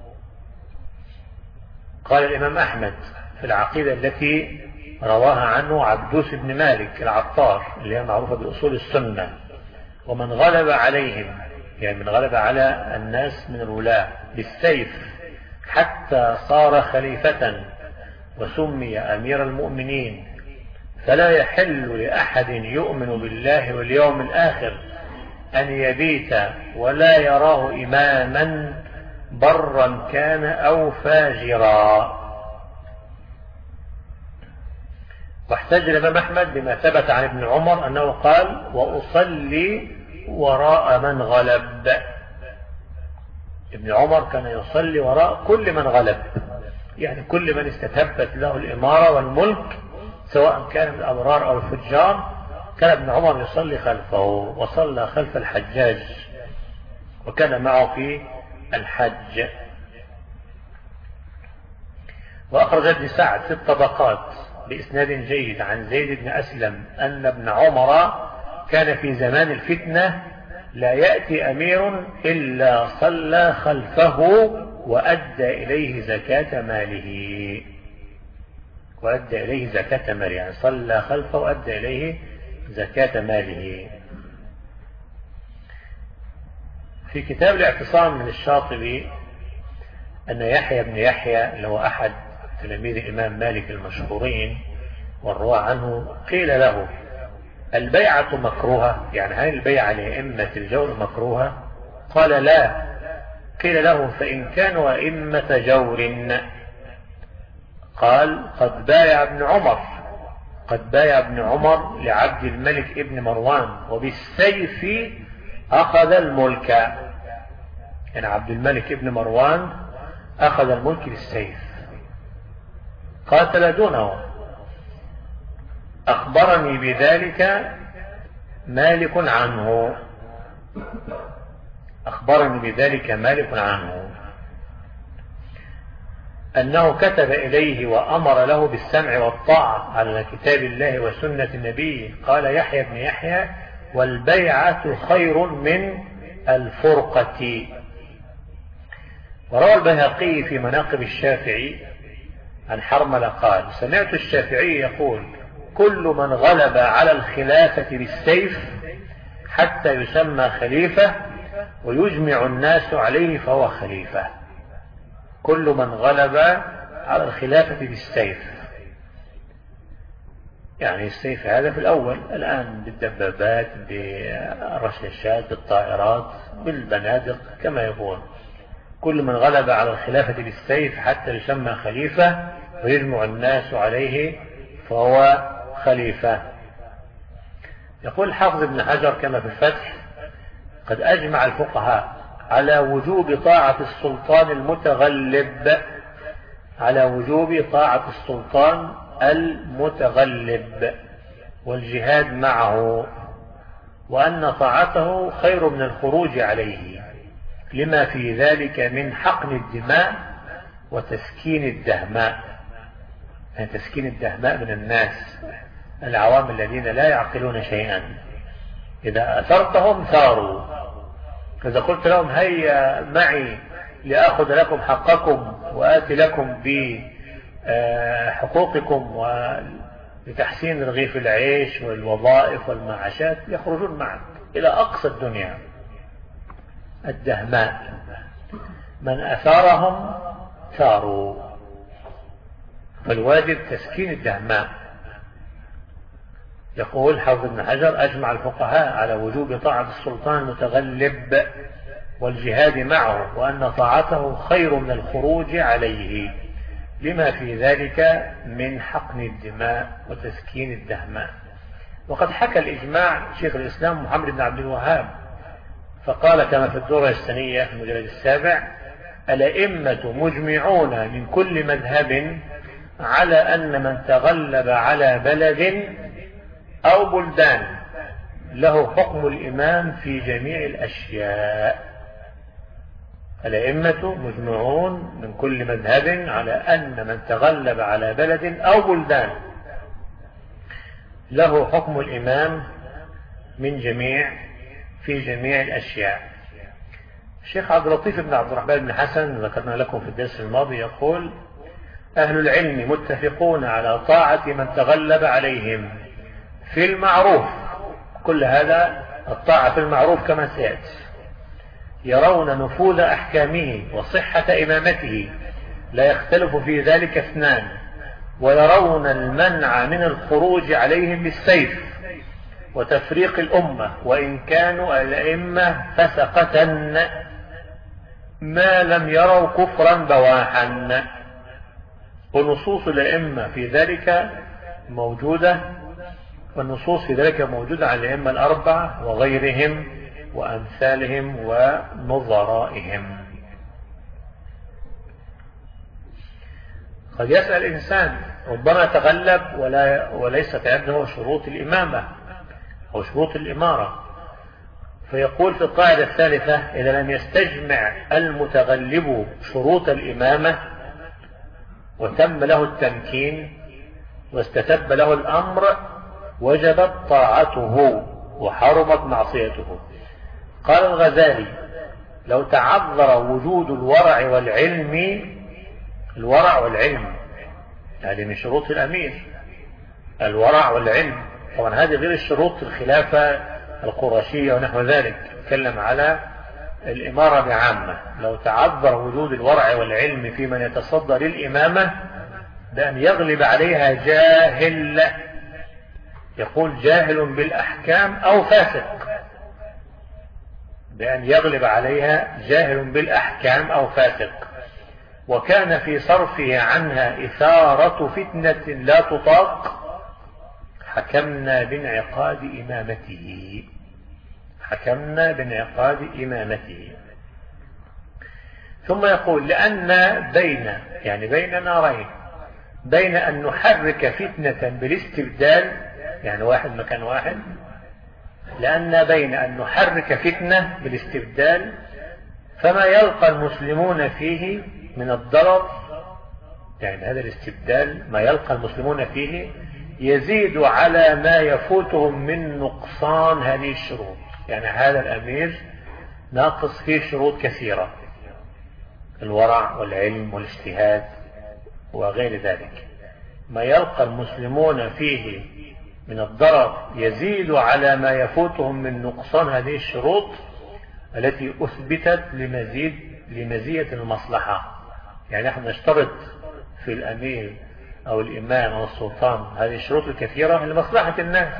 قال الإمام أحمد في العقيدة التي رواها عنه عبدوس بن مالك العطار، اللي هي معروفة بأصول السنة: ومن غلب عليهم، يعني من غلب على الناس من الولاة بالسيف حتى صار خليفة وسمي أمير المؤمنين، فلا يحل لأحد يؤمن بالله واليوم الآخر أن يبيت ولا يراه إماما برا كان أو فاجرا. واحتج الإمام أحمد بما ثبت عن ابن عمر أنه قال: وأصلي وراء من غلب. ابن عمر كان يصلي وراء كل من غلب، يعني كل من استتبت له الإمارة والملك، سواء كان من الأبرار أو الفجار، كان ابن عمر يصلي خلفه، وصلى خلف الحجاج وكان معه في الحج. وأخرج ابن سعد في الطبقات بإسناد جيد عن زيد بن أسلم أن ابن عمر كان في زمان الفتنة لا يأتي أمير إلا صلى خلفه وأدى إليه زكاة ماله. وأدى إليه زكاة ماله، يعني صلى خلفه وأدى إليه زكاة ماله. في كتاب الاعتصام من الشاطبي أن يحيى بن يحيى اللي هو أحد تلاميذ الإمام مالك المشهورين والرواة عنه قيل له: البيعة مكروهة؟ يعني هل البيعة لأئمة الجور مكروهة؟ قال: لا. قيل له: فإن كانوا أئمة جور؟ قال: قد بايع ابن عمر لعبد الملك ابن مروان وبالسيف أخذ الملك. يعني عبد الملك ابن مروان أخذ الملك بالسيف، قاتل دونه. أخبرني بذلك مالك عنه أنه كتب إليه وأمر له بالسمع والطاعة على كتاب الله وسنة النبي. قال يحيى بن يحيى: والبيعة خير من الفرقة. وروى البيهقي في مناقب الشافعي عن حرملة قال: سمعت الشافعي يقول: كل من غلب على الخلافة بالسيف حتى يسمى خليفة ويجمع الناس عليه فهو خليفة. كل من غلب على الخلافة بالسيف، يعني السيف هذا في الأول، الآن بالدبابات، بالرشاشات، بالطائرات، بالبنادق كما يقول. كل من غلب على الخلافة بالسيف حتى يسمى خليفة ويجمع الناس عليه فهو خليفة. يقول الحافظ ابن حجر كما في الفتح: قد أجمع الفقهاء على وجوب طاعة السلطان المتغلب والجهاد معه، وأن طاعته خير من الخروج عليه، لما في ذلك من حقن الدماء وتسكين الدهماء. يعني تسكين الدهماء من الناس العوام الذين لا يعقلون شيئا. إذا أثرتهم ثاروا، إذا قلت لهم هيا معي لأخذ لكم حقكم وآتي لكم بحقوقكم ولتحسين رغيف العيش والوظائف والمعاشات، يخرجون معك إلى أقصى الدنيا. الدهماء من أثارهم ثاروا، فالواجب تسكين الدهماء. يقول حافظ ابن حجر: أجمع الفقهاء على وجوب طاعة السلطان المتغلب والجهاد معه، وأن طاعته خير من الخروج عليه، لما في ذلك من حقن الدماء وتسكين الدهماء. وقد حكى الإجماع شيخ الإسلام محمد بن عبد الوهاب، فقال كما في الدورة السنية في المجلد 7: الأئمة مجمعون من كل مذهب على أن من تغلب على بلد أو بلدان له حكم الإمام في جميع الأشياء. الأئمة مجمعون من كل مذهب على أن من تغلب على بلد أو بلدان له حكم الإمام في جميع الأشياء. الشيخ عبد اللطيف بن عبد الرحمن بن حسن ذكرنا لكم في الدرس الماضي يقول: أهل العلم متفقون على طاعة من تغلب عليهم في المعروف. كل هذا الطاعة في المعروف كما سيأتي. يرون نفوذ أحكامه وصحة إمامته، لا يختلف في ذلك اثنان. ويرون المنع من الخروج عليهم بالسيف وتفريق الأمة، وإن كانوا الأئمة فسقة ما لم يروا كفرا بواحا. ونصوص الأئمة في ذلك موجودة، والنصوص في ذلك موجودة عن الأئمة الأربعة وغيرهم وأمثالهم ونظرائهم. قد يسأل الإنسان ربما تغلب وليست عنده شروط الإمامة، أو شروط الإمارة. فيقول في القاعدة الثالثة: إذا لم يستجمع المتغلب شروط الإمامة وتم له التمكين واستتب له الأمر وجبت طاعته وحرمت معصيته. قال الغزالي: لو تعذر وجود الورع والعلم، الورع والعلم هذه من شروط الأمير، الورع والعلم، طبعا هذه غير الشروط الخلافة القرشية ونحو ذلك، تكلم على الإمارة بعامة. لو تعذر وجود الورع والعلم في من يتصدى للإمامة بأن يغلب عليها جاهل، يقول جاهل بالأحكام أو فاسق، بأن يغلب عليها جاهل بالأحكام أو فاسق، وكان في صرفه عنها إثارة فتنة لا تطاق، حكمنا بانعقاد إمامته، حكمنا بانعقاد إمامته. ثم يقول: لأن بين نارين، بين أن نحرك فتنة بالاستبدال، يعني واحد مكان واحد، لأن بين أن نحرك فتنة بالاستبدال فما يلقى المسلمون فيه من الضرر، يعني هذا الاستبدال ما يلقى المسلمون فيه يزيد على ما يفوتهم من نقصان هذه الشروط. يعني هذا الأمير ناقص فيه شروط كثيرة، الورع والعلم والاجتهاد وغير ذلك، ما يلقى المسلمون فيه من الضرر يزيد على ما يفوتهم من نقصان هذه الشروط التي أثبتت لمزية المصلحة. يعني نحن نشترط في الأمير أو الإمام أو السلطان هذه الشروط الكثيرة لمصلحة الناس،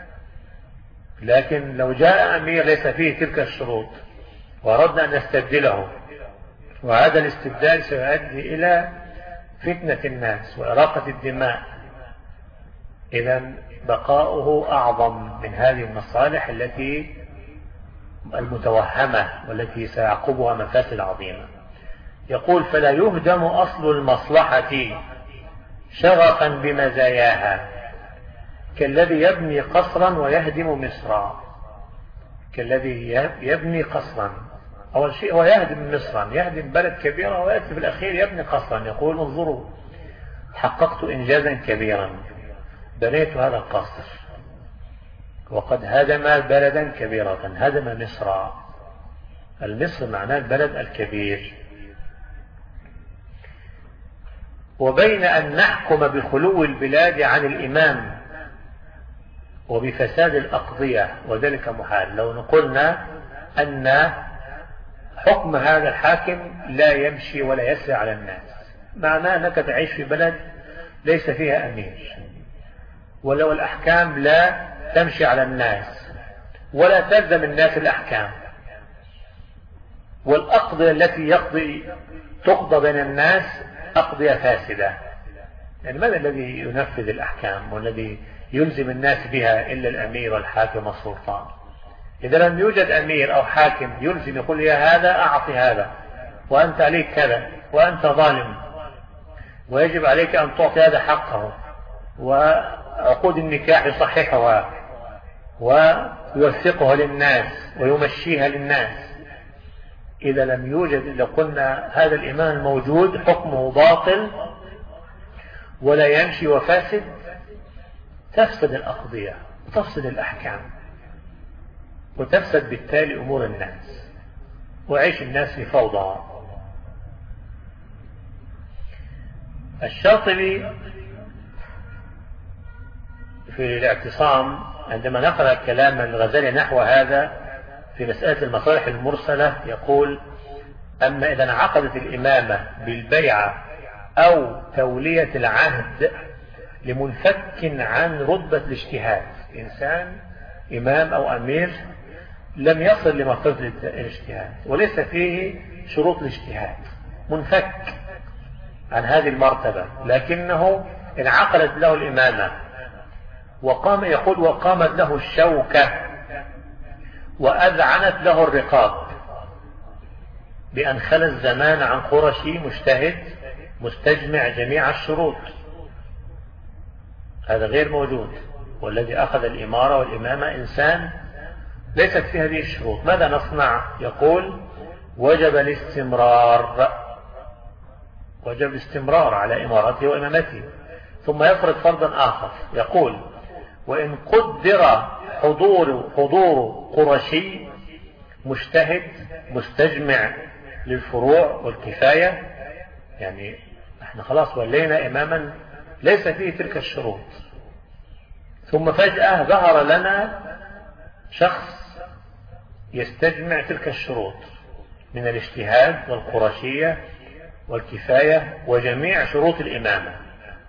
لكن لو جاء أمير ليس فيه تلك الشروط وأردنا أن نستبدله، وهذا الاستبدال سيؤدي إلى فتنة الناس وإراقة الدماء، إذن بقاؤه أعظم من هذه المصالح التي المتوهمة والتي سيعقبها مفاسد عظيمة. يقول: فلا يهدم أصل المصلحة شغفا بمزاياها، كالذي يبني قصرا ويهدم مصرا. كالذي يبني قصرا، أول شيء هو يهدم مصرا، يهدم بلد كبيرة، ويأتي في الأخير يبني قصرا، يقول: انظروا حققت إنجازا كبيرا، بنيت هذا القصر وقد هدم بلدا كبيرة، هدم مصر. المصر معناه البلد الكبير. وبين أن نحكم بخلو البلاد عن الإمام وبفساد الأقضية، وذلك محال، لو نقولنا أن حكم هذا الحاكم لا يمشي ولا يسري على الناس، معناه أنك تعيش في بلد ليس فيها أمير، ولو الأحكام لا تمشي على الناس ولا تلزم الناس الأحكام، والأقضية التي تقضى بين الناس أقضية فاسدة. يعني من الذي ينفذ الأحكام والذي يلزم الناس بها إلا الأمير والحاكم والسلطان؟ إذا لم يوجد أمير أو حاكم يلزم، يقول: يا هذا أعطي هذا، وأنت عليك كذا، وأنت ظالم، ويجب عليك أن تعطي هذا حقه، وعقود النكاح يصححها ويوثقها للناس ويمشيها للناس. إذا لم يوجد، إلا قلنا هذا الإمام الموجود حكمه باطل ولا يمشي وفاسد، تفسد الأقضية وتفسد الأحكام وتفسد بالتالي أمور الناس وعيش الناس في فوضى. الشاطبي في الاعتصام عندما نقرأ كلام الغزالي نحو هذا في مسألة المصالح المرسلة يقول: أما إذا انعقدت الإمامة بالبيعة أو تولية العهد لمنفك عن رتبة الاجتهاد، إنسان إمام أو أمير لم يصل لمرتبة الاجتهاد وليس فيه شروط الاجتهاد، منفك عن هذه المرتبة، لكنه انعقدت له الإمامة وقامت له الشوكة وأذعنت له الرقاب بأن خلى الزمان عن قرشي مجتهد مستجمع جميع الشروط، هذا غير موجود. والذي أخذ الإمارة والإمامة إنسان ليست في هذه الشروط، ماذا نصنع؟ يقول وجب الاستمرار على إمارته وإمامته. ثم يفرض فرضا آخر يقول وإن قدر حضور قرشي مجتهد مستجمع للفروع والكفاية، يعني احنا خلاص ولينا إماما ليس فيه تلك الشروط، ثم فجأة ظهر لنا شخص يستجمع تلك الشروط من الاجتهاد والقرشية والكفاية وجميع شروط الإمامة،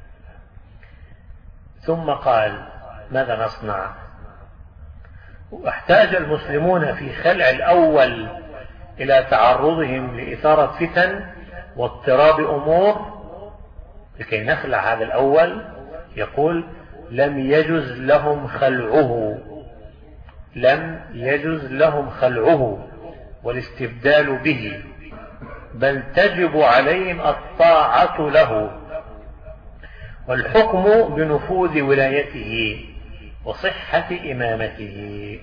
ثم قال ماذا نصنع؟ واحتاج المسلمون في خلع الأول إلى تعرضهم لإثارة فتن واضطراب أمور لكي نخلع هذا الأول. يقول لم يجز لهم خلعه والاستبدال به، بل تجب عليهم الطاعة له والحكم بنفوذ ولايته وصحة إمامته.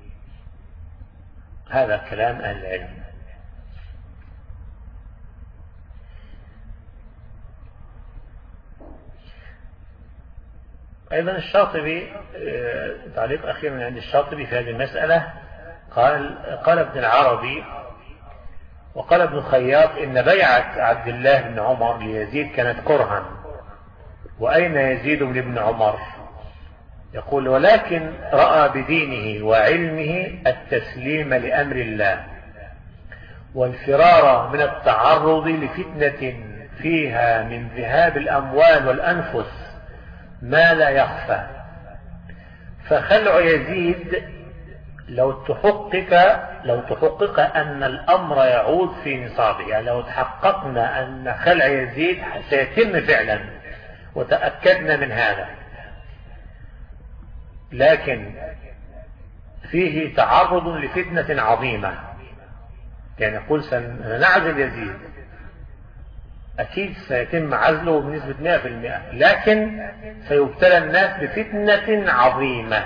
هذا كلام أهل العلم. أيضا الشاطبي تعليق أخير من عند الشاطبي في هذه المسألة قال ابن العربي وقال ابن خياط إن بيعة عبد الله بن عمر ليزيد كانت كرها، وأين يزيد بن ابن عمر؟ يقول ولكن رأى بدينه وعلمه التسليم لأمر الله والفرار من التعرض لفتنة فيها من ذهاب الأموال والأنفس ما لا يخفى، فخلع يزيد لو تحقق أن الأمر يعود في نصابه، يعني لو تحققنا أن خلع يزيد سيتم فعلا وتأكدنا من هذا، لكن فيه تعرض لفتنة عظيمة، يعني يقول سنعزل يزيد، أكيد سيتم عزله بنسبة 100%، لكن سيبتلى الناس بفتنة عظيمة.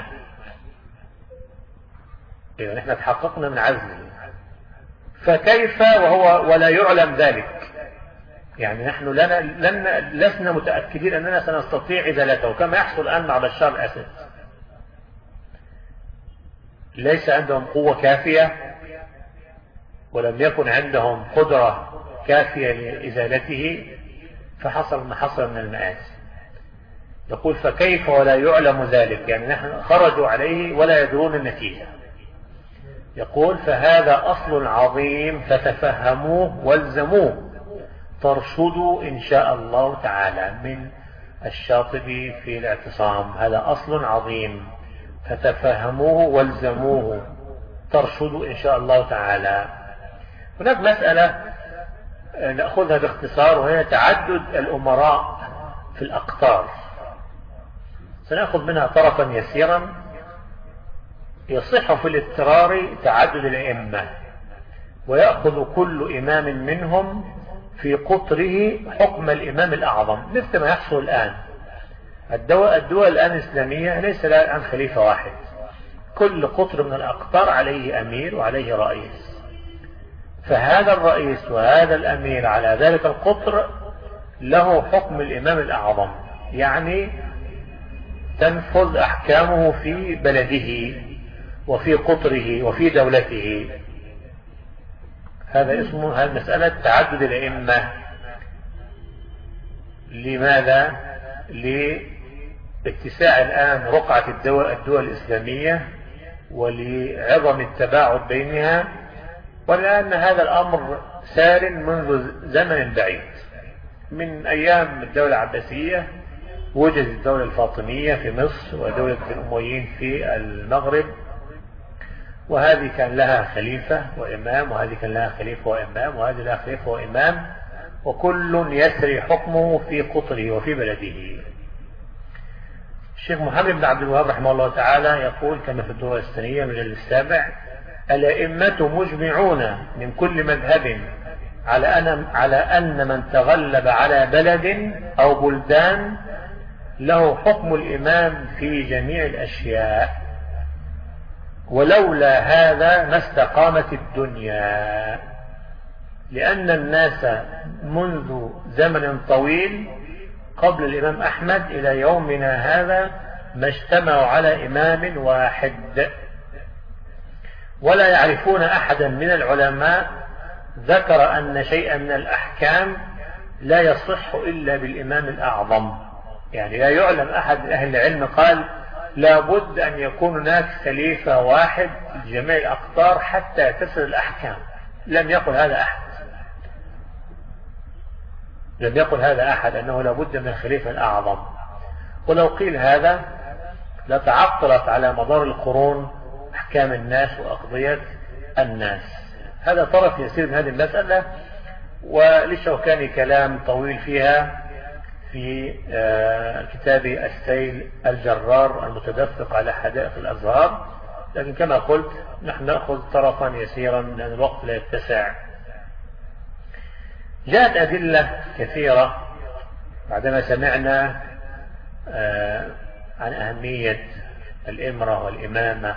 إذا نحن تحققنا من عزله، فكيف ولا يعلم ذلك؟ يعني نحن لسنا متأكدين أننا سنستطيع إزالته كما يحصل الآن مع بشار الأسد، ليس عندهم قوة كافية ولم يكن عندهم قدرة كافية لإزالته، فحصل ما حصل من المآسي. يقول فكيف ولا يعلم ذلك؟ يعني نحن خرجوا عليه ولا يدرون النتيجة. يقول فهذا أصل عظيم فتفهموه والزموه ترشدوا إن شاء الله تعالى. من الشاطبي في الاعتصام، هذا أصل عظيم فتفهموه والزموه ترشدوا إن شاء الله تعالى. هناك مسألة نأخذها باختصار وهي تعدد الأمراء في الأقطار، سنأخذ منها طرفا يسيرا. يصح في الاضطرار تعدد الأئمة، ويأخذ كل إمام منهم في قطره حكم الإمام الأعظم، مثل ما يحصل الآن. الدول الآن الإسلامية ليس لها الآن خليفة واحد، كل قطر من الأقطار عليه أمير وعليه رئيس، فهذا الرئيس وهذا الأمير على ذلك القطر له حكم الإمام الأعظم، يعني تنفذ أحكامه في بلده وفي قطره وفي دولته. هذا اسمه مسألة تعدد الأئمة. لماذا؟ لاتساع الآن رقعة الدول الإسلامية ولعظم التباعد بينها، ولأن هذا الأمر سار منذ زمن بعيد، من أيام الدولة العباسية وجدت الدولة الفاطمية في مصر ودولة الأمويين في المغرب، وهذه كان لها خليفة وإمام، وهذه كان لها خليفة وإمام، وهذه لها خليفة وإمام، وكل يسري حكمه في قطره وفي بلده. الشيخ محمد بن عبد الوهاب رحمه الله تعالى يقول كما في الدورة السنية المجلد 7: الأئمة مجمعون من كل مذهب على أن من تغلب على بلد أو بلدان له حكم الإمام في جميع الأشياء، ولولا هذا ما استقامت الدنيا، لأن الناس منذ زمن طويل قبل الإمام أحمد إلى يومنا هذا ما اجتمعوا على إمام واحد، ولا يعرفون أحدا من العلماء ذكر أن شيئا من الأحكام لا يصح إلا بالإمام الأعظم. يعني لا يعلم أحد من أهل العلم قال لابد أن يكون هناك خليفة واحد لجميع الأقطار حتى تصل الأحكام. لم يقل هذا أحد، لم يقل هذا أحد أنه لابد من الخليفة الأعظم. ولو قيل هذا لتعطلت على مدار القرون أحكام الناس وأقضية الناس. هذا طرف يسير من هذه المسألة، وللشوكاني كلام طويل فيها في كتاب السيل الجرار المتدفق على حدائق الأزهار، لكن كما قلت نحن نأخذ طرفا يسيرا لأن الوقت لا يتسع. جاءت أدلة كثيرة بعدما سمعنا عن أهمية الإمرة والإمامة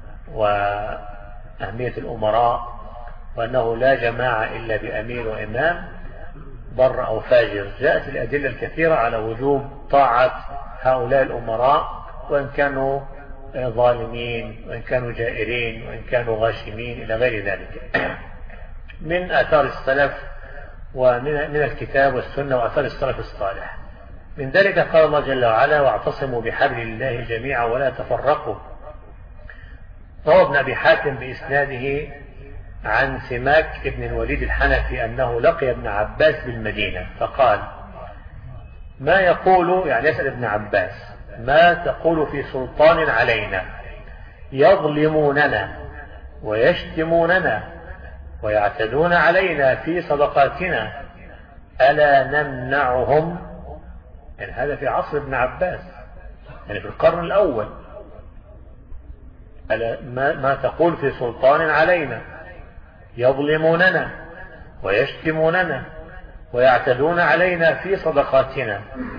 وأهمية الأمراء، وأنه لا جماعة إلا بأمير وإمام بر أو فاجر. جاءت الأدلة الكثيرة على وجوب طاعة هؤلاء الأمراء وإن كانوا ظالمين وإن كانوا جائرين وإن كانوا غاشمين إلى غير ذلك من آثار السلف ومن الكتاب والسنة وآثار السلف الصالح. من ذلك قال الله جل وعلا واعتصموا بحبل الله جميعا ولا تفرقوا. روى ابن أبي حاتم بإسناده عن سماك ابن الوليد الحنفي أنه لقي ابن عباس بالمدينة فقال ما يقول، يعني يسأل ابن عباس ما تقول في سلطان علينا يظلموننا ويشتموننا ويعتدون علينا في صدقاتنا ألا نمنعهم؟ يعني هذا في عصر ابن عباس، يعني في القرن الأول. ألا ما تقول في سلطان علينا يظلموننا ويشتموننا ويعتدون علينا في صدقاتنا،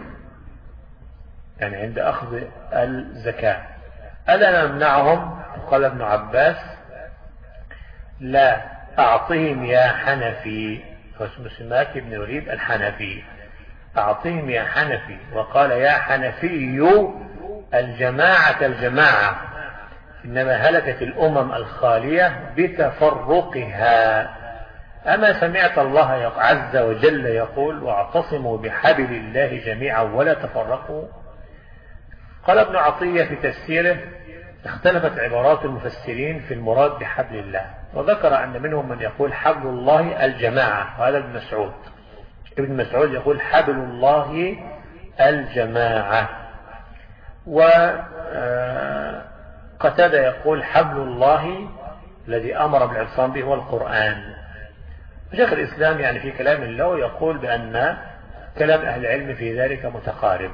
يعني عند أخذ الزكاة ألا نمنعهم؟ قال ابن عباس لا، أعطهم يا حنفي. فاسم سماك بن الوليد الحنفي، أعطهم يا حنفي. وقال يا حنفي الجماعة إنما هلكت الأمم الخالية بتفرقها. أما سمعت الله عز وجل يقول واعتصموا بحبل الله جميعا ولا تفرقوا؟ قال ابن عطية في تفسيره اختلفت عبارات المفسرين في المراد بحبل الله، وذكر أن منهم من يقول حبل الله الجماعة، وهذا ابن مسعود. ابن مسعود يقول حبل الله الجماعة، وقتادة يقول حبل الله الذي أمر بالاعتصام به هو القرآن. شيخ الإسلام يعني في كلام له يقول بأن كلام أهل العلم في ذلك متقارب،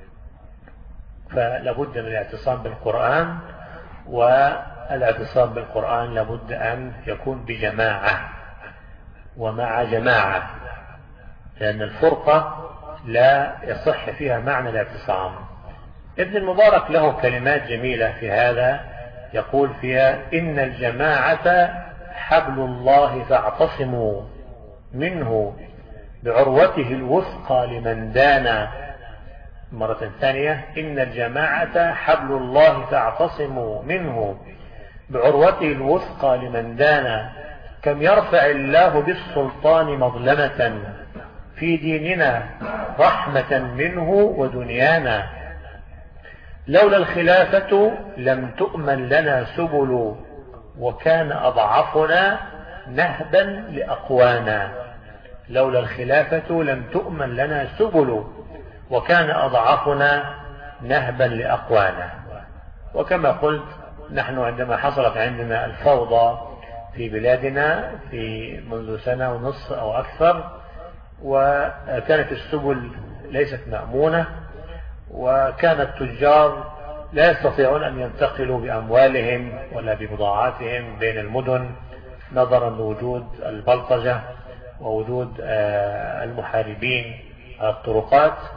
فلابد من الاعتصام بالقرآن، والاعتصام بالقرآن لابد أن يكون بجماعة ومع جماعة، لأن الفرقة لا يصح فيها معنى الاعتصام. ابن المبارك له كلمات جميلة في هذا، يقول فيها إن الجماعة حبل الله فاعتصموا منه بعروته الوثقى لمن دانا. مرة ثانية إن الجماعة حبل الله فاعتصموا منه بعروته الوثقى لمن دانا. كم يرفع الله بالسلطان مظلمة في ديننا رحمة منه ودنيانا. لولا الخلافة لم تؤمن لنا سبل وكان أضعفنا نهبا لأقوانا. لولا الخلافة لم تؤمن لنا سبل وكان أضعفنا نهبا لأقوانا. وكما قلت نحن عندما حصلت عندنا الفوضى في بلادنا في منذ سنة ونصف أو أكثر، وكانت السبل ليست مأمونة، وكان التجار لا يستطيعون أن ينتقلوا بأموالهم ولا ببضاعاتهم بين المدن نظرا لوجود البلطجة ووجود المحاربين على الطرقات.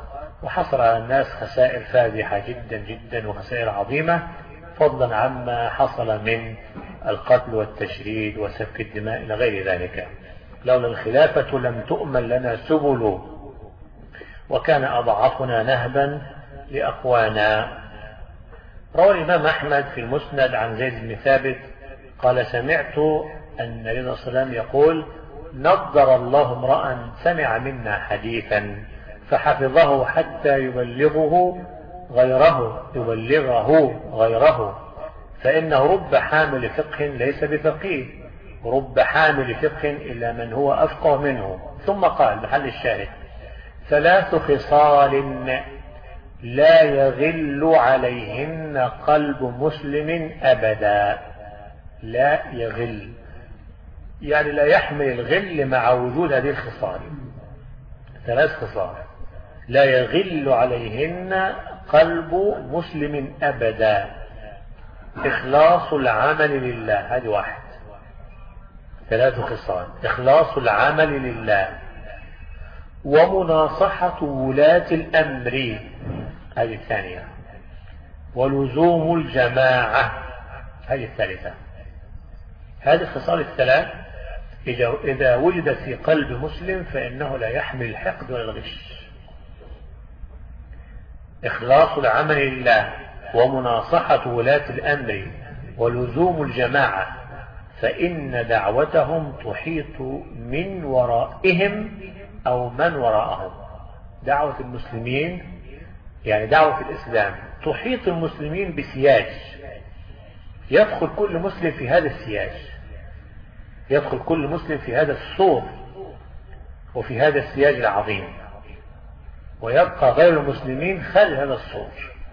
وحصل على الناس خسائر فادحة جدا جدا وخسائر عظيمة، فضلا عما حصل من القتل والتشريد وسفك الدماء إلى غير ذلك. لولا الخلافة لم تؤمن لنا سبل، وكان أضعفنا نهبا لأقوانا. روى الإمام أحمد في المسند عن زيد بن ثابت قال: سمعت أن النبي صلى الله عليه وسلم يقول: نضر الله امرأ سمع منا حديثا فحفظه حتى يبلغه غيره، فإنه رب حامل فقه ليس بفقيه، رب حامل فقه إلا من هو أفقه منه. ثم قال محل الشاهد: 3 خصال لا يغل عليهن قلب مسلم أبدا. لا يغل يعني لا يحمل الغل مع وجود هذه الخصال. 3 خصال لا يغل عليهن قلب مسلم أبدا: إخلاص العمل لله، هذه واحد. 3 خصال: إخلاص العمل لله، ومناصحة ولاة الأمر، هذه الثانية، ولزوم الجماعة، هذه الثالثة. هذه الخصال ال3 إذا وجدت في قلب مسلم فإنه لا يحمل الحقد ولا الغش. إخلاص العمل لله، ومناصحة ولاة الأمر، ولزوم الجماعة، فإن دعوتهم تحيط من ورائهم أو من وراءهم. دعوة المسلمين يعني دعوة الإسلام تحيط المسلمين بسياج، يدخل كل مسلم في هذا السياج، يدخل كل مسلم في هذا السور وفي هذا السياج العظيم، ويبقى غير المسلمين خارج هذا السور.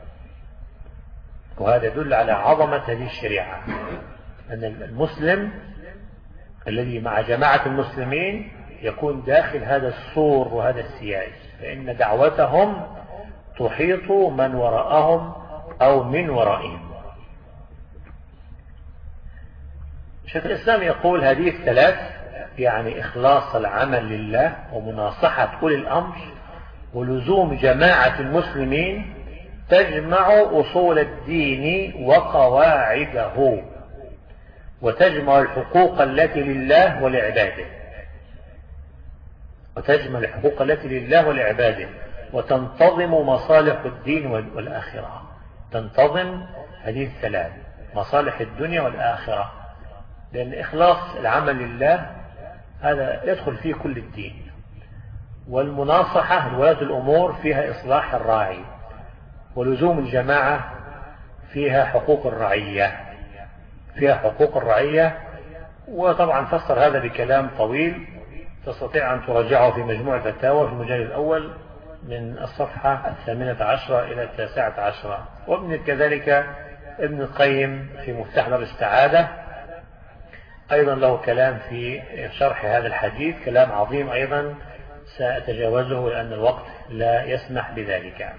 وهذا يدل على عظمة هذه الشريعة، أن المسلم الذي مع جماعة المسلمين يكون داخل هذا السور وهذا السياج، فإن دعوتهم تحيط من وراءهم أو من ورائهم. شيخ الإسلام يقول هذه ال3 يعني إخلاص العمل لله، ومناصحة أولي الأمر، ولزوم جماعة المسلمين، تجمع أصول الدين وقواعده، وتجمع الحقوق التي لله ولعباده، وتجمع الحقوق التي لله ولعباده، وتنتظم مصالح الدين والآخرة. تنتظم هذه ال3: مصالح الدنيا والآخرة، لأن إخلاص العمل لله هذا يدخل فيه كل الدين. والمناصحة لولاة الأمور فيها إصلاح الراعي، ولزوم الجماعة فيها حقوق الرعية، فيها حقوق الرعية. وطبعا فسر هذا بكلام طويل تستطيع أن تراجعه في مجموع الفتاوى في المجلد الأول من الصفحة 18 إلى 19. وابن كذلك ابن القيم في مفتاح دار السعادة أيضا له كلام في شرح هذا الحديث، كلام عظيم أيضا سأتجاوزه لأن الوقت لا يسمح بذلك.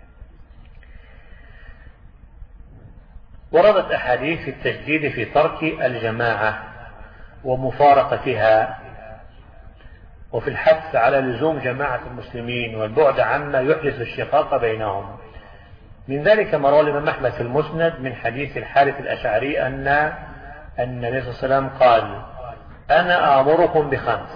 وردت أحاديث في التشديد في ترك الجماعة ومفارقتها، وفي الحث على لزوم جماعة المسلمين والبعد عما يحدث الشقاق بينهم. من ذلك ما روى الإمام أحمد في المسند من حديث الحارث الأشعري أن النبي صلى الله عليه وسلم قال: أنا آمركم ب5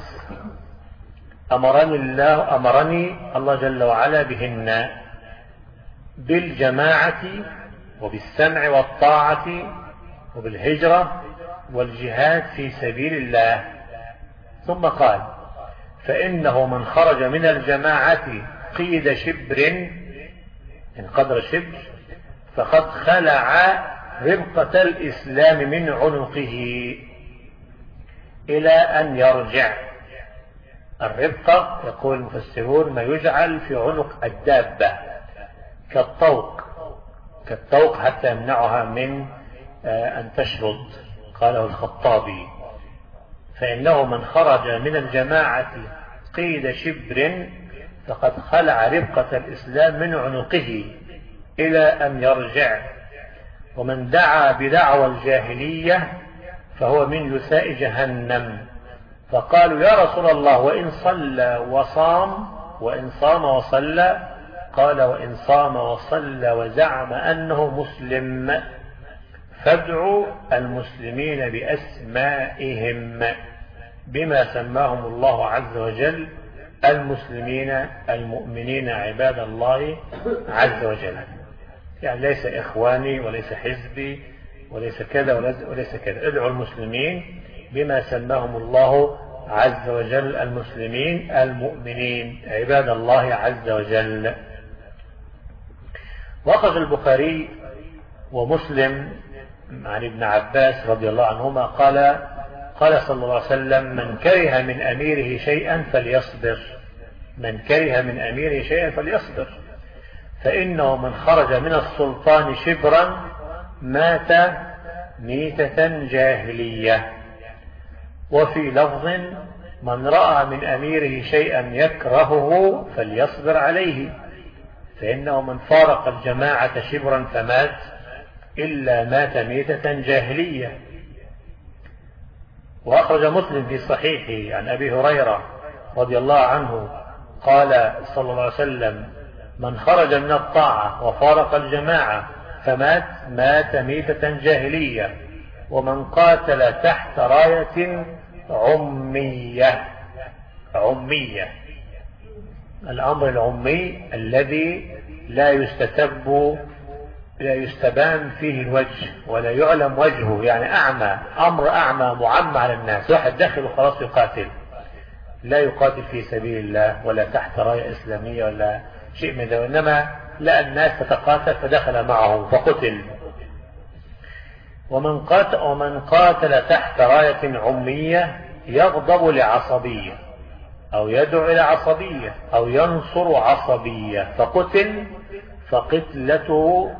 أمرني الله جل وعلا بهن: بالجماعة، وبالسمع والطاعة، وبالهجرة، والجهاد في سبيل الله. ثم قال: فإنه من خرج من الجماعة قيد شبر، إن قدر شبر، فقد خلع ربقة الإسلام من عنقه إلى أن يرجع. الربقة يقول المفسرون ما يجعل في عنق الدابة كالطوق حتى يمنعها من أن تشرد، قاله الخطابي. فإنه من خرج من الجماعة قيد شبر فقد خلع ربقة الإسلام من عنقه إلى أن يرجع. ومن دعا بدعوى الجاهلية فهو من يساء جهنم. فقالوا: يا رسول الله، وإن صلى وصام وصلى قال وإن صام وصلى وزعم أنه مسلم فادعوا المسلمين بأسمائهم بما سماهم الله عز وجل المسلمين المؤمنين عباد الله عز وجل. يعني ليس إخواني وليس حزبي وليس كذا وليس كذا. ادعوا المسلمين بما سماهم الله عز وجل المسلمين المؤمنين عباد الله عز وجل. وأخرج البخاري ومسلم عن ابن عباس رضي الله عنهما قال صلى الله عليه وسلم من كره من أميره شيئا فليصبر، من كره من أميره شيئا فليصبر، فإنه من خرج من السلطان شبرا مات ميتة جاهلية. وفي لفظ من رأى من أميره شيئا يكرهه فليصبر عليه، فإنه من فارق الجماعة شبرا فمات إلا مات ميتة جاهلية. وأخرج مسلم في صحيحه عن أبي هريرة رضي الله عنه قال صلى الله عليه وسلم من خرج من الطاعة وفارق الجماعة فمات مات ميتة جاهلية. ومن قاتل تحت راية عمية، الأمر العمي الذي لا يستبان فيه الوجه ولا يعلم وجهه، يعني أعمى، أمر أعمى معمى على الناس، واحد داخل وخلاص يقاتل، لا يقاتل في سبيل الله ولا تحت راية إسلامية ولا شيء من ذلك، إنما لا الناس تتقاتل فدخل معهم فقتل. ومن قاتل تحت راية عمية يغضب لعصبية أو يدعو إلى عصبية أو ينصر عصبية فقتل فقتلة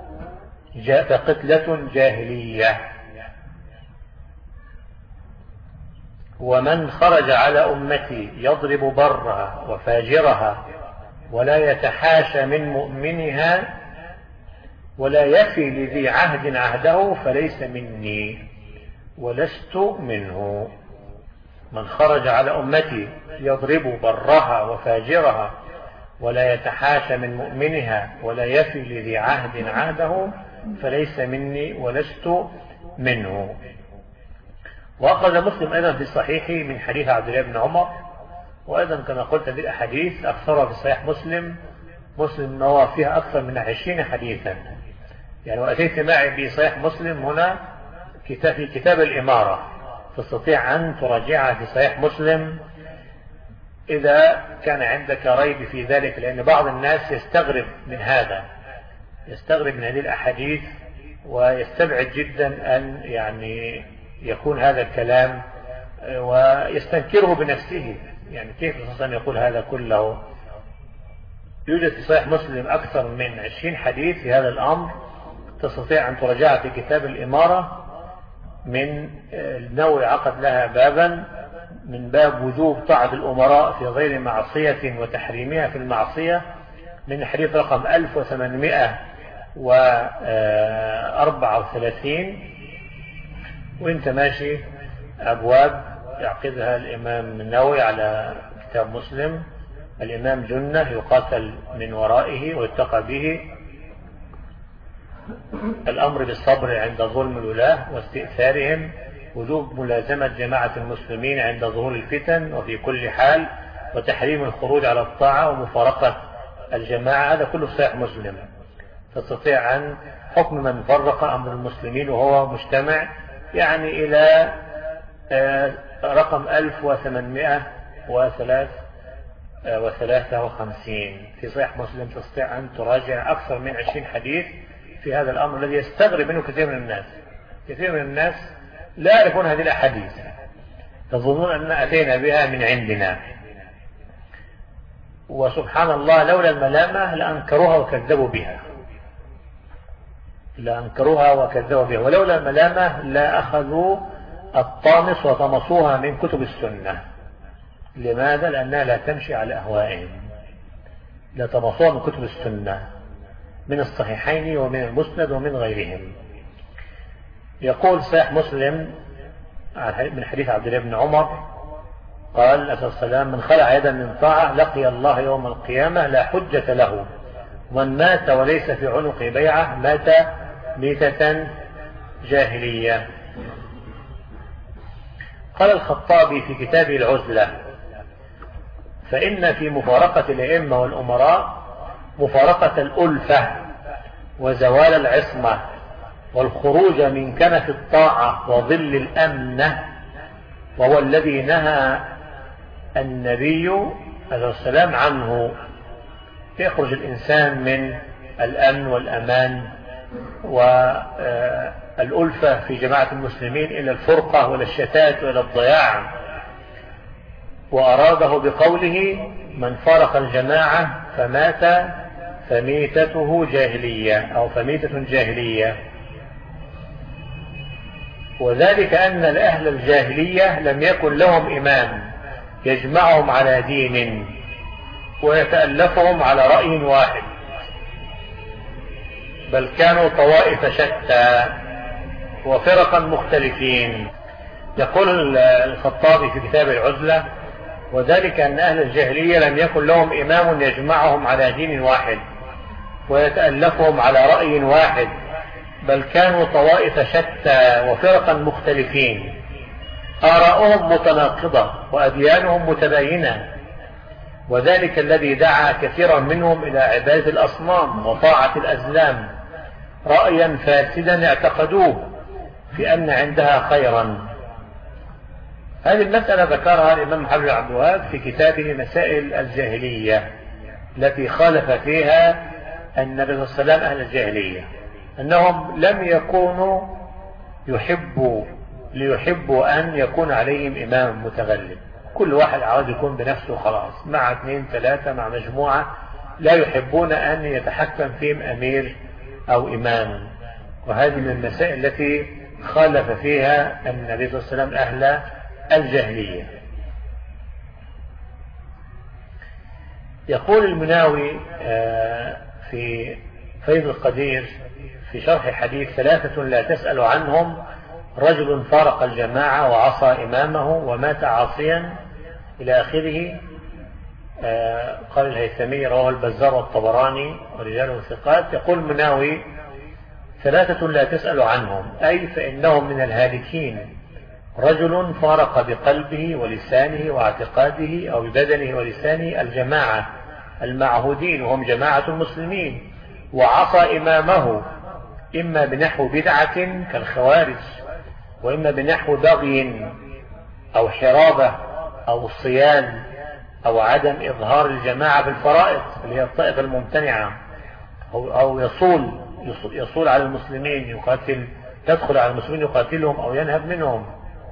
جاهلية. ومن خرج على أمتي يضرب برها وفاجرها ولا يتحاشى من مؤمنها ولا يفي لذي عهد عهده فليس مني ولست منه. من خرج على أمتي يضرب برها وفاجرها ولا يتحاشى من مؤمنها ولا يفي لذي عهد عهده فليس مني ولست منه. وأخرج مسلم أيضا في صحيحه من حديث عبد الله بن عمر، وأيضا كما قلت هذه الأحاديث أكثرها في صحيح مسلم نوى فيها أكثر من 20 حديثا. يعني وأتيت معي في صحيح مسلم هنا في كتاب الإمارة، تستطيع أن تراجعها في صحيح مسلم إذا كان عندك ريب في ذلك، لأن بعض الناس يستغرب من هذا، يستغرب من هذه الأحاديث ويستبعد جدا أن يعني يكون هذا الكلام ويستنكره بنفسه، يعني كيف الإنسان يقول هذا كله. يوجد في صحيح مسلم أكثر من 20 حديث في هذا الأمر، تستطيع أن تراجعها في كتاب الإمارة من النووي عقد لها بابا من باب وجوب طاعة الأمراء في غير معصية وتحريمها في المعصية، من الحديث رقم 1834. وانت ماشي أبواب يعقدها الإمام النووي على كتاب مسلم، الإمام جنة يقاتل من ورائه ويتقى به، الأمر بالصبر عند ظلم الولاة واستئثارهم، وجوب ملازمة جماعة المسلمين عند ظهور الفتن وفي كل حال، وتحريم الخروج على الطاعة ومفارقة الجماعة. هذا كله صحيح مسلم. تستطيع أن حكم من فرق أمر المسلمين وهو مجتمع يعني إلى رقم 1853 في صحيح مسلم. تستطيع أن تراجع أكثر من 20 حديث في هذا الأمر الذي يستغرب منه كثير من الناس. كثير من الناس لا يعرفون هذه الأحاديث، يظنون أن أتينا بها من عندنا، وسبحان الله لولا الملامة لأنكروها وكذبوا بها، ولولا الملامة لا أخذوا الطامس وطمسوها من كتب السنة. لماذا؟ لأنها لا تمشي على أهوائهم، لا طمسوها من كتب السنة من الصحيحين ومن المسند ومن غيرهم. يقول صحيح مسلم من حديث عبد الله بن عمر قال عليه السلام من خلع يدا من طاعة لقي الله يوم القيامة لا حجة له من مات وليس في عنقه بيعة مات ميتة جاهلية. قال الخطابي في كتابه العزلة: فإن في مفارقة الأئمة والأمراء مفارقة الألفة وزوال العصمة والخروج من كنف الطاعة وظل الأمنة، وهو الذي نهى النبي عليه السلام عنه. يخرج الإنسان من الأمن والأمان والألفة في جماعة المسلمين إلى الفرقة وإلى الشتات وإلى الضياع، وأراده بقوله: من فارق الجماعة فمات فميتته جاهلية أو فميتة جاهلية. وذلك أن الأهل الجاهلية لم يكن لهم إمام يجمعهم على دين ويتألفهم على رأي واحد، بل كانوا طوائف شتى وفرقا مختلفين. يقول الخطابي في كتاب العزلة: وذلك أن أهل الجاهلية لم يكن لهم إمام يجمعهم على دين واحد ويتألفهم على رأي واحد، بل كانوا طوائف شتى وفرقا مختلفين، آراؤهم متناقضة وأديانهم متباينة. وذلك الذي دعا كثيرا منهم إلى عبادة الأصنام وطاعة الأزلام، رأيا فاسدا اعتقدوه في أن عندها خيرا. هذه المسألة ذكرها الإمام محمد بن عبد الوهاب في كتابه مسائل الجاهلية، التي خالف فيها النبي صلى الله عليه وسلم أهل الجاهلية، أنهم لم يكونوا ليحبوا أن يكون عليهم إمام متغلب. كل واحد عاوز يكون بنفسه خلاص، مع 2 3 مع مجموعة، لا يحبون أن يتحكم فيهم أمير أو إمام. وهذه من المسائل التي خالف فيها النبي صلى الله عليه وسلم أهل الجاهلية. يقول المناوي في فيض القدير في شرح حديث: 3 لا تسأل عنهم: رجل فارق الجماعة وعصى إمامه ومات عاصيا، إلى آخره. قال الهيثمي: رواه البزار والطبراني ورجاله ثقات. يقول المناوي: 3 لا تسأل عنهم، أي فإنهم من الهالكين. رجل فارق بقلبه ولسانه واعتقاده أو ببدنه ولسانه الجماعة المعهودين وهم جماعة المسلمين، وعصى إمامه، إما بنحو بدعة كالخوارج، وإما بنحو بغي أو حرابة أو صيان أو عدم إظهار الجماعة بالفرائض اللي هي الطائفة الممتنعة، أو يصول على المسلمين، يدخل على المسلمين يقاتلهم أو ينهب منهم.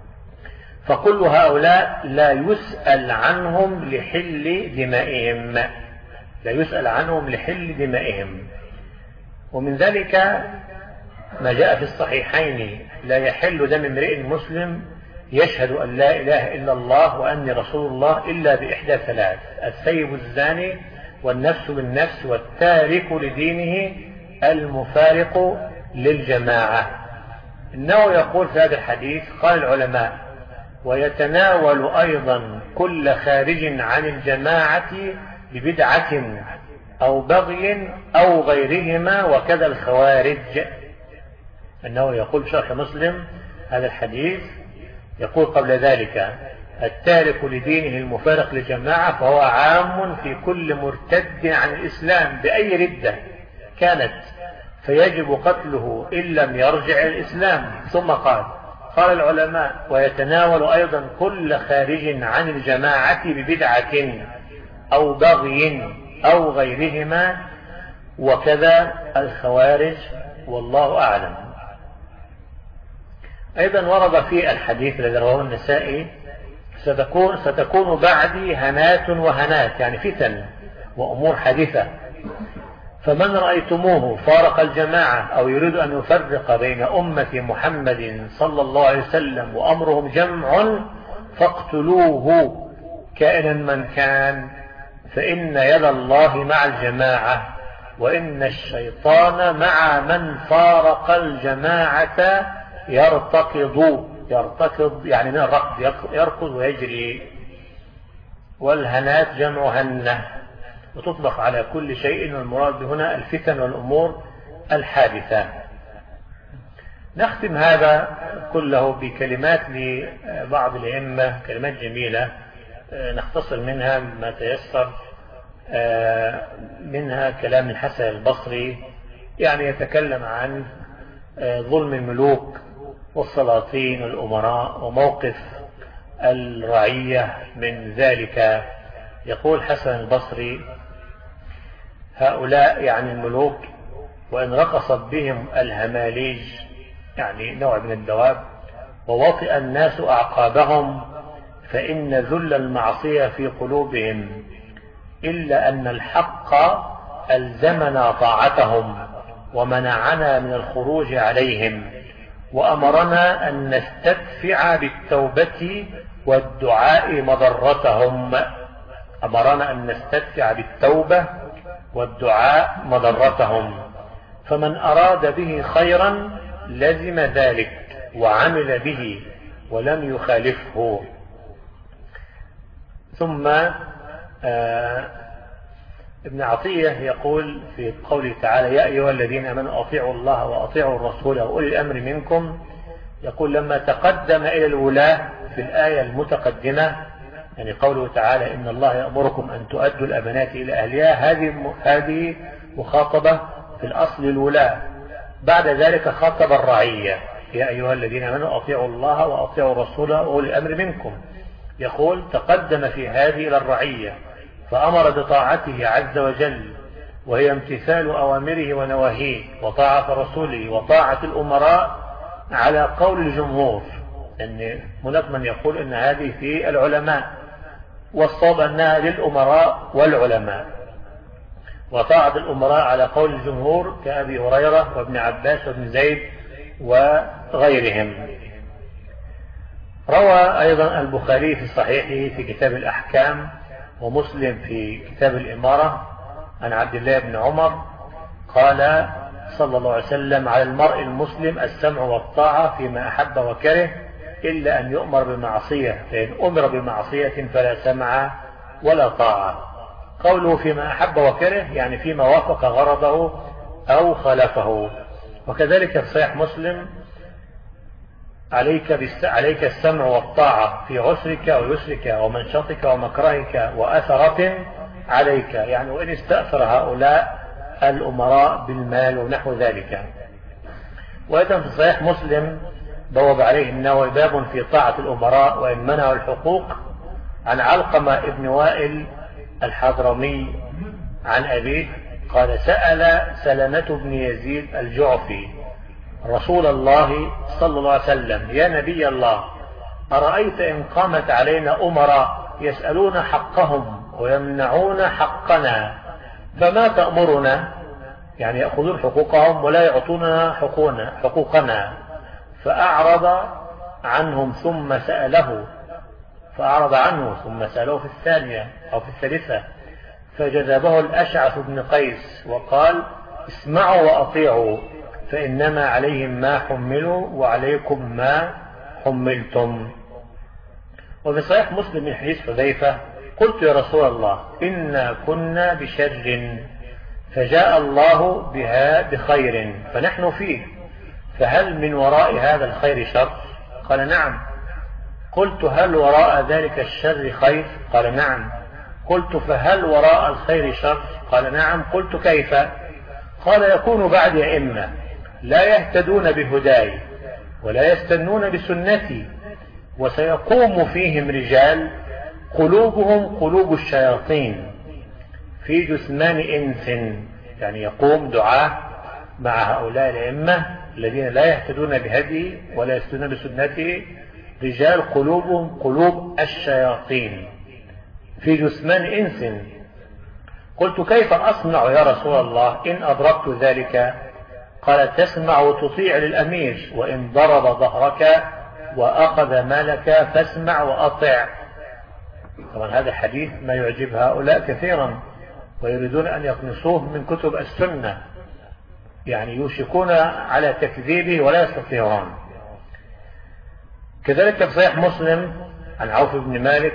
فكل هؤلاء لا يسأل عنهم لحل دمائهم، لا يسأل عنهم لحل دمائهم. ومن ذلك ما جاء في الصحيحين: لا يحل دم امرئ مسلم يشهد أن لا إله إلا الله وأني رسول الله إلا بإحدى 3: السيب الزاني والنفس بالنفس والتارك لدينه المفارق للجماعة. إنه يقول في هذا الحديث: قال العلماء: ويتناول أيضا كل خارج عن الجماعة ببدعة أو بغي أو غيرهما، وكذا الخوارج. أنه يقول شرح مسلم هذا الحديث، يقول قبل ذلك: التارك لدينه المفارق للجماعة، فهو عام في كل مرتد عن الإسلام بأي ردة كانت، فيجب قتله إن لم يرجع الإسلام. ثم قال العلماء: ويتناول أيضا كل خارج عن الجماعة ببدعة أو بغي أو غيرهما، وكذا الخوارج، والله أعلم. أيضا ورد في الحديث الذي رواه النسائي: ستكون بعدي هنات وهنات، يعني فتن وأمور حادثة، فمن رأيتموه فارق الجماعة أو يريد أن يفرق بين أمة محمد صلى الله عليه وسلم وأمرهم جمع فاقتلوه كائنا من كان، فإن يد الله مع الجماعة، وإن الشيطان مع من فارق الجماعة يرتكض يعني من الركض، يركض ويجري. والهنات جمع هنة، وتطلق على كل شيء، والمراد هنا الفتن والأمور الحادثة. نختم هذا كله بكلمات لبعض الأئمة، كلمات جميلة نختصر منها ما تيسر. منها كلام الحسن البصري، يعني يتكلم عن ظلم الملوك والسلاطين والأمراء وموقف الرعية من ذلك. يقول حسن البصري: هؤلاء يعني الملوك وإن رقصت بهم الهماليج، يعني نوع من الدواب، ووطئ الناس أعقابهم، فإن ذل المعصية في قلوبهم، إلا أن الحق ألزمنا طاعتهم ومنعنا من الخروج عليهم، وأمرنا أن نستدفع بالتوبة والدعاء مضرتهم. أمرنا أن نستدفع بالتوبة والدعاء مضرتهم، فمن أراد به خيرا لزم ذلك وعمل به ولم يخالفه. ثم ابن عطية يقول في قوله تعالى: يا أيها الذين آمنوا أطيعوا الله وأطيعوا الرسول وأولي الأمر منكم، يقول لما تقدم إلى الولاة في الآية المتقدمة، يعني قوله تعالى: إن الله يأمركم أن تؤدوا الأمانات إلى أهلها، هذه مخاطبة في الأصل الولاة. بعد ذلك خاطب الرعية: يا أيها الذين آمنوا أطيعوا الله وأطيعوا الرسول وأولي الأمر منكم. يقول تقدم في هذه إلى الرعية فأمر بطاعته عز وجل، وهي امتثال أوامره ونواهيه، وطاعة رسوله، وطاعة الأمراء على قول الجمهور. أن هناك من يقول أن هذه في العلماء، والصواب أنها للأمراء والعلماء، وطاعة الأمراء على قول الجمهور كأبي هريرة وابن عباس وابن زيد وغيرهم. روى أيضا البخاري في صحيحه في كتاب الأحكام، ومسلم في كتاب الإمارة، عن عبد الله بن عمر قال صلى الله عليه وسلم: على المرء المسلم السمع والطاعة فيما أحب وكره، إلا أن يؤمر بمعصية، فإن أمر بمعصية فلا سمع ولا طاعة. قوله فيما أحب وكره يعني فيما وافق غرضه أو خالفه. وكذلك في صحيح مسلم: عليك السمع والطاعة في عسرك ويسرك ومنشطك ومكرهك وأثرة عليك، يعني وإن استأثر هؤلاء الأمراء بالمال ونحو ذلك. وأيضا في صحيح مسلم بوب عليه النووي: باب في طاعة الأمراء وإن منعوا الحقوق، عن علقمة ابن وائل الحضرمي عن أبيه قال: سأل سلمة بن يزيد الجعفي رسول الله صلى الله عليه وسلم: يا نبي الله، أرأيت إن قامت علينا أمراء يسألون حقهم ويمنعون حقنا، فما تأمرنا؟ يعني يأخذون حقوقهم ولا يعطوننا حقوقنا. فأعرض عنهم ثم سأله، في الثانية أو في الثالثة، فجذبه الأشعث بن قيس وقال: اسمعوا وأطيعوا، فإنما عليهم ما حملوا وعليكم ما حملتم. وفي صحيح مسلم من حديث حذيفة: قلت يا رسول الله إنا كنا بشر، فجاء الله بها بخير فنحن فيه، فهل من وراء هذا الخير شر؟ قال: نعم. قلت: هل وراء ذلك الشر خير؟ قال: نعم. قلت: فهل وراء الخير شر؟ قال: نعم. قلت: كيف؟ قال: يكون بعد أئمة لا يهتدون بهداي ولا يستنون بسنتي، وسيقوم فيهم رجال قلوبهم قلوب الشياطين في جثمان إنس، يعني يقوم دعاة مع هؤلاء الأئمة الذين لا يهتدون بهدي ولا يستنون بسنته، رجال قلوبهم قلوب الشياطين في جثمان إنس. قلت: كيف أصنع يا رسول الله إن أدركت ذلك؟ قال: تسمع وتطيع للأمير، وإن ضرب ظهرك وأخذ مالك فاسمع وأطع. طبعا هذا حديث ما يعجب هؤلاء كثيرا، ويريدون أن يقنصوه من كتب السنة، يعني يوشكون على تكذيبه ولا يستطيعون. كذلك في صحيح مسلم عن عوف بن مالك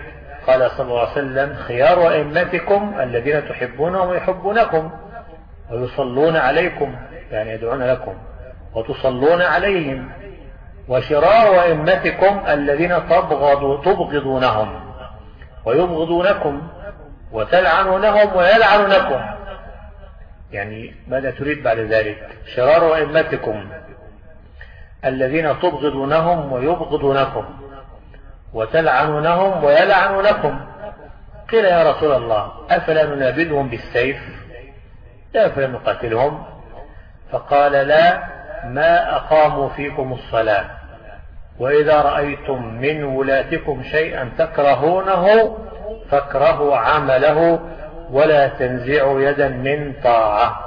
قال صلى الله عليه وسلم خيار أئمتكم الذين تحبونهم ويحبونكم ويصلون عليكم، يعني يدعون لكم وتصلون عليهم، وشرار أئمتكم الذين تبغضونهم ويبغضونكم وتلعنونهم ويلعنونكم. يعني ماذا تريد بعد ذلك؟ شرار أئمتكم الذين تبغضونهم ويبغضونكم وتلعنونهم ويلعنونكم. قيل يا رسول الله أفلا ننابذهم بالسيف؟ لا، فلا نقاتلهم. فقال لا، ما أقاموا فيكم الصلاة، وإذا رأيتم من ولاتكم شيئا تكرهونه فاكرهوا عمله ولا تنزعوا يدا من طاعة.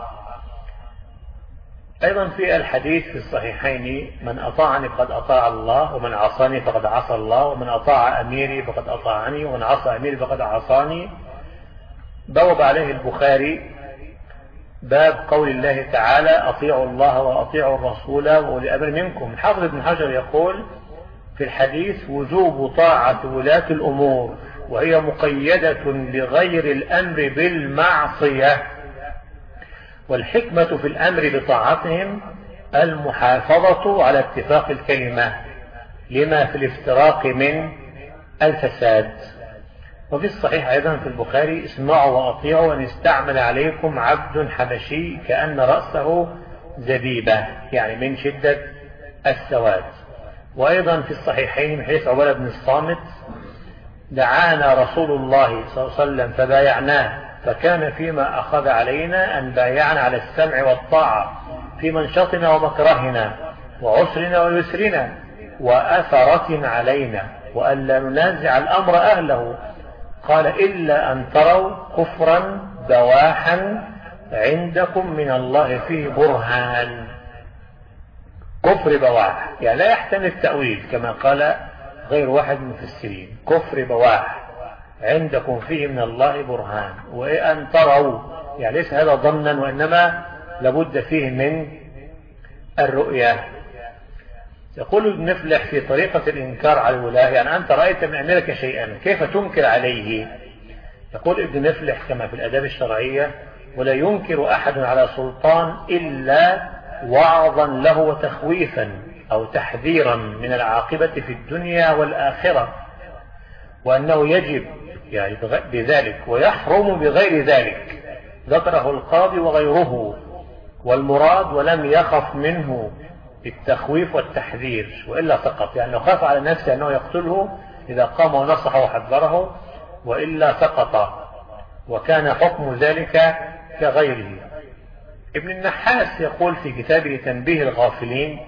أيضا في الحديث في الصحيحين من أطاعني فقد أطاع الله، ومن عصاني فقد عصى الله، ومن أطاع أميري فقد أطاعني، ومن عصى أميري فقد عصاني. بوب عليه البخاري باب قول الله تعالى أطيعوا الله وأطيعوا الرسول وأولي الأمر منكم. حافظ ابن حجر يقول في الحديث وجوب طاعة ولاة الأمور، وهي مقيدة لغير الأمر بالمعصية، والحكمة في الأمر بطاعتهم المحافظة على اتفاق الكلمة لما في الافتراق من الفساد. وفي الصحيح أيضا في البخاري اسمعوا وأطيعوا أن استعمل عليكم عبد حبشي كأن رأسه زبيبة، يعني من شدة السواد. وأيضا في الصحيحين من حديث عبادة بن الصامت دعانا رسول الله صلى الله عليه وسلم فبايعناه، فكان فيما أخذ علينا أن بايعنا على السمع والطاعة في منشطنا ومكرهنا وعسرنا ويسرنا وأثرة علينا، وأن لا ننازع الأمر أهله. قال إلا أن تروا كفرا بواحا عندكم من الله فيه برهان. كفر بواح يعني لا يحتمل التأويل كما قال غير واحد من المفسرين، كفر بواح عندكم فيه من الله برهان. وأن تروا يعني ليس هذا ظنا، وإنما لابد فيه من الرؤية. يقول ابن مفلح في طريقة الإنكار على الولاة، يعني أنت رأيت من أمرك شيئا كيف تنكر عليه؟ يقول ابن مفلح كما في الآداب الشرعية ولا ينكر أحد على سلطان إلا وعظا له وتخويفا أو تحذيرا من العاقبة في الدنيا والآخرة، وأنه يجب يعني بذلك ويحرم بغير ذلك. ذكره القاضي وغيره، والمراد ولم يخف منه التخويف والتحذير، وإلا سقط. يعني لو خاف على نفسه أنه يقتله إذا قام ونصحه وحذره، وإلا سقط، وكان حكم ذلك كغيره. ابن النحاس يقول في كتابه تنبيه الغافلين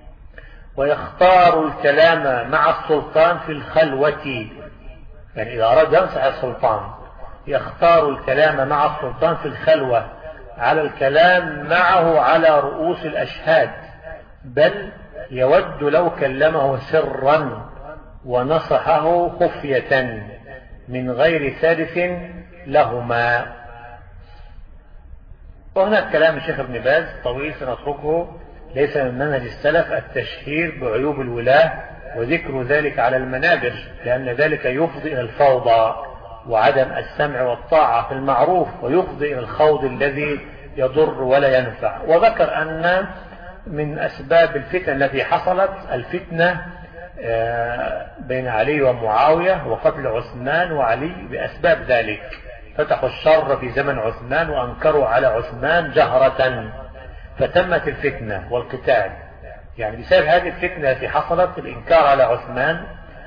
ويختار الكلام مع السلطان في الخلوة، يعني إذا أراد ينصح السلطان يختار الكلام مع السلطان في الخلوة على الكلام معه على رؤوس الأشهاد، بل يود لو كلمه سرا ونصحه خفية من غير ثالث لهما. وهناك كلام الشيخ ابن باز طويل سنتركه، ليس من منهج السلف التشهير بعيوب الولاة وذكر ذلك على المنابر، لأن ذلك يفضي إلى الفوضى وعدم السمع والطاعة في المعروف، ويفضي إلى الخوض الذي يضر ولا ينفع. وذكر أن من أسباب الفتن التي حصلت الفتنة بين علي ومعاوية وقتل عثمان وعلي بأسباب ذلك، فتحوا الشر في زمن عثمان وأنكروا على عثمان جهرة فتمت الفتنة والقتال. يعني بسبب هذه الفتنة التي حصلت الإنكار على عثمان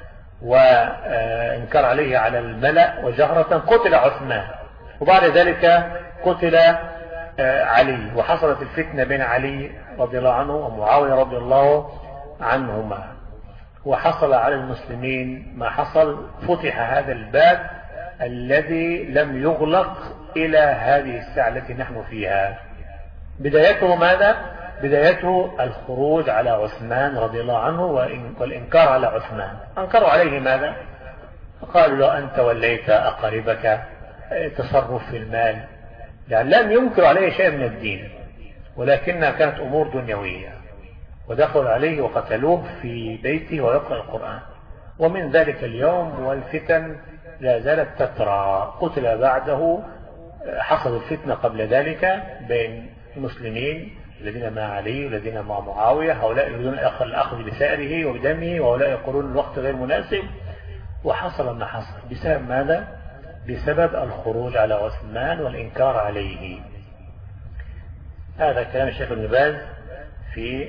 وإنكار عليه على الملأ وجهرة قتل عثمان، وبعد ذلك قتل علي، وحصلت الفتنة بين علي رضي الله عنه ومعاوية رضي الله عنهما، وحصل على المسلمين ما حصل. فتح هذا الباب الذي لم يغلق إلى هذه الساعة التي نحن فيها. بدايته ماذا؟ بدايته الخروج على عثمان رضي الله عنه والإنكار على عثمان. أنكروا عليه ماذا؟ فقالوا له أنت وليت أقاربك، تصرف في المال، يعني لم ينكروا عليه شيء من الدين، ولكنها كانت أمور دنيوية، ودخلوا عليه وقتلوه في بيته ويقرأ القرآن. ومن ذلك اليوم والفتن لا زالت تترى. قتل بعده، حصلت فتنة قبل ذلك بين المسلمين الذين مع علي والذين مع معاوية، هؤلاء يريدون الأخذ بسائره وبدمه، وهؤلاء يقولون الوقت غير مناسب، وحصل ما حصل. بسبب ماذا؟ بسبب الخروج على عثمان والإنكار عليه. هذا كلام الشيخ ابن باز في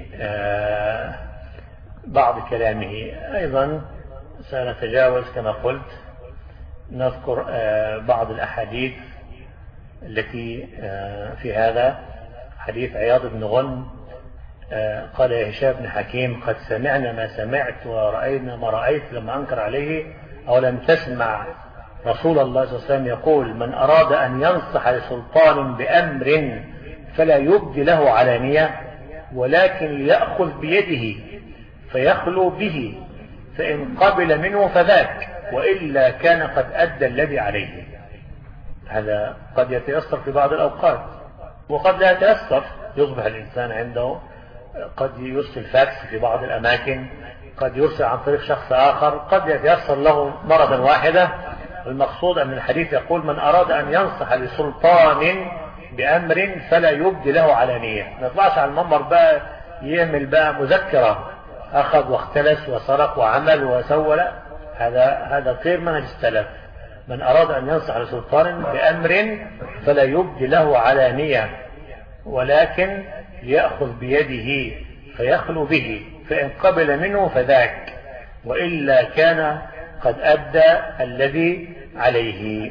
بعض كلامه. أيضا سنتجاوز كما قلت، نذكر بعض الأحاديث التي في هذا. حديث عياض بن غنم قال يا هشام بن حكيم قد سمعنا ما سمعت ورأينا ما رأيت لما أنكر عليه، أو لم تسمع رسول الله صلى الله عليه وسلم يقول من أراد أن ينصح لسلطان بأمر فلا يبدي له علانية ولكن ليأخذ بيده فيخلو به فإن قبل منه فذاك وإلا كان قد أدى الذي عليه. هذا قد يتيسر في بعض الأوقات وقد لا يتيسر، يصبح الإنسان عنده قد يرسل فاكس في بعض الأماكن، قد يرسل عن طريق شخص آخر، قد يتيسر له مرة واحدة. المقصود أن الحديث يقول من أراد أن ينصح لسلطان بأمر فلا يبدي له علانية. ما يطلعش على المنبر بقى يعمل بقى مذكرة أخذ واختلس وسرق وعمل وسوى، لا، هذا غير منهج السلف. من أراد أن ينصح لسلطان بأمر فلا يبدي له علانية ولكن يأخذ بيده فيخلو به فإن قبل منه فذاك وإلا كان قد أدى الذي عليه.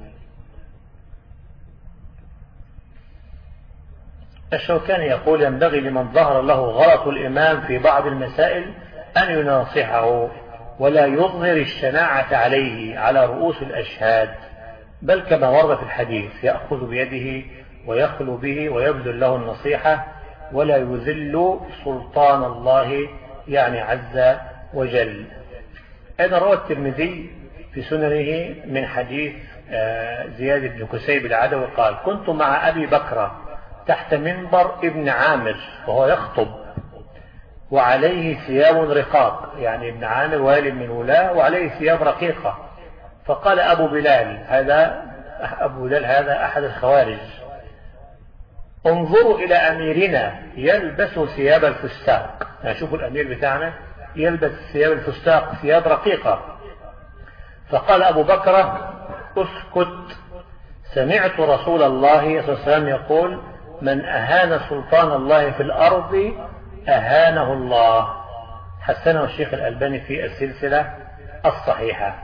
الشوكاني يقول ينبغي لمن ظهر له غلط الإمام في بعض المسائل أن يناصحه ولا يظهر الشناعة عليه على رؤوس الأشهاد، بل كما ورد في الحديث يأخذ بيده ويخلو به ويبذل له النصيحة ولا يذل سلطان الله يعني عز وجل. أيضا روى الترمذي في سننه من حديث زياد بن كسيب العدوي قال كنت مع أبي بكر تحت منبر ابن عامر وهو يخطب وعليه ثياب رقاق، يعني ابن عامر والي من ولاة وعليه ثياب رقيقة. فقال أبو بلال هذا أحد الخوارج انظروا إلى أميرنا يلبس ثياب الفستاق، يعني شوفوا الأمير بتاعنا يلبس ثياب الفستاق ثياب رقيقة. فقال أبو بكر اسكت، سمعت رسول الله صلى الله عليه وسلم يقول من أهان سلطان الله في الأرض أهانه الله. حسنه الشيخ الألباني في السلسلة الصحيحة.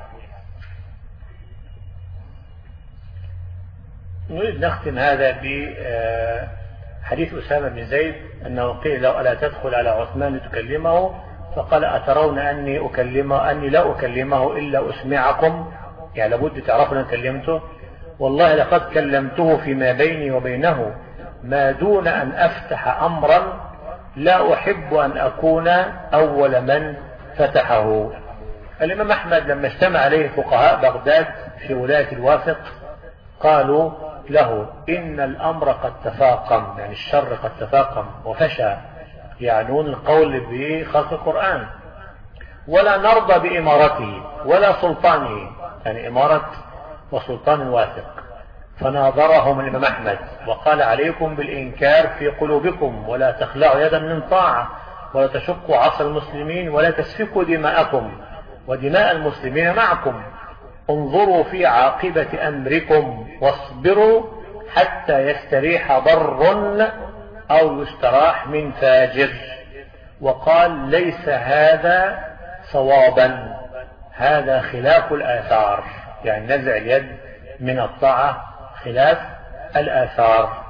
نريد نختم هذا بحديث أسامة بن زيد أنه قيل له ألا تدخل على عثمان لتكلمه فقال أترون أني لا أكلمه إلا أسمعكم، يعني لابد تعرفوا أن كلمته، والله لقد كلمته فيما بيني وبينه ما دون أن أفتح أمرا لا أحب أن أكون أول من فتحه. الإمام أحمد لما اجتمع عليه فقهاء بغداد في ولاية الواسط قالوا له إن الأمر قد تفاقم، يعني الشر قد تفاقم وفشى، يعنون القول بخلق القرآن، ولا نرضى بإمارته ولا سلطانه، يعني إمارة وسلطان واثق. فناظرهم الإمام أحمد وقال عليكم بالإنكار في قلوبكم ولا تخلعوا يدا من طاعة ولا تشقوا عصا المسلمين ولا تسفكوا دماءكم ودماء المسلمين معكم، انظروا في عاقبة أمركم واصبروا حتى يستريح ضر أو يستراح من فاجر. وقال ليس هذا صوابا، هذا خلاف الآثار، يعني نزع اليد من الطاعة خلاف الآثار.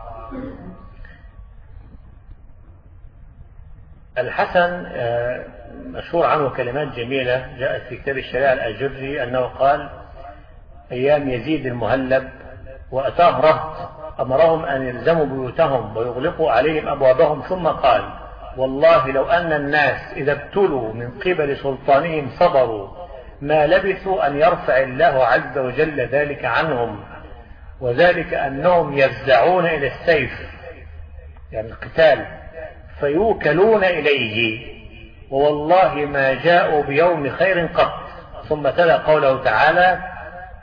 الحسن مشهور عنه كلمات جميلة جاءت في كتاب الشريعة الأجري أنه قال أيام يزيد المهلب وأتاه رهط أمرهم أن يلزموا بيوتهم ويغلقوا عليهم أبوابهم ثم قال والله لو أن الناس إذا ابتلوا من قبل سلطانهم صبروا ما لبثوا أن يرفع الله عز وجل ذلك عنهم، وذلك أنهم يفزعون إلى السيف يعني القتال فيوكلون إليه ووالله ما جاءوا بيوم خير قط. ثم تلا قوله تعالى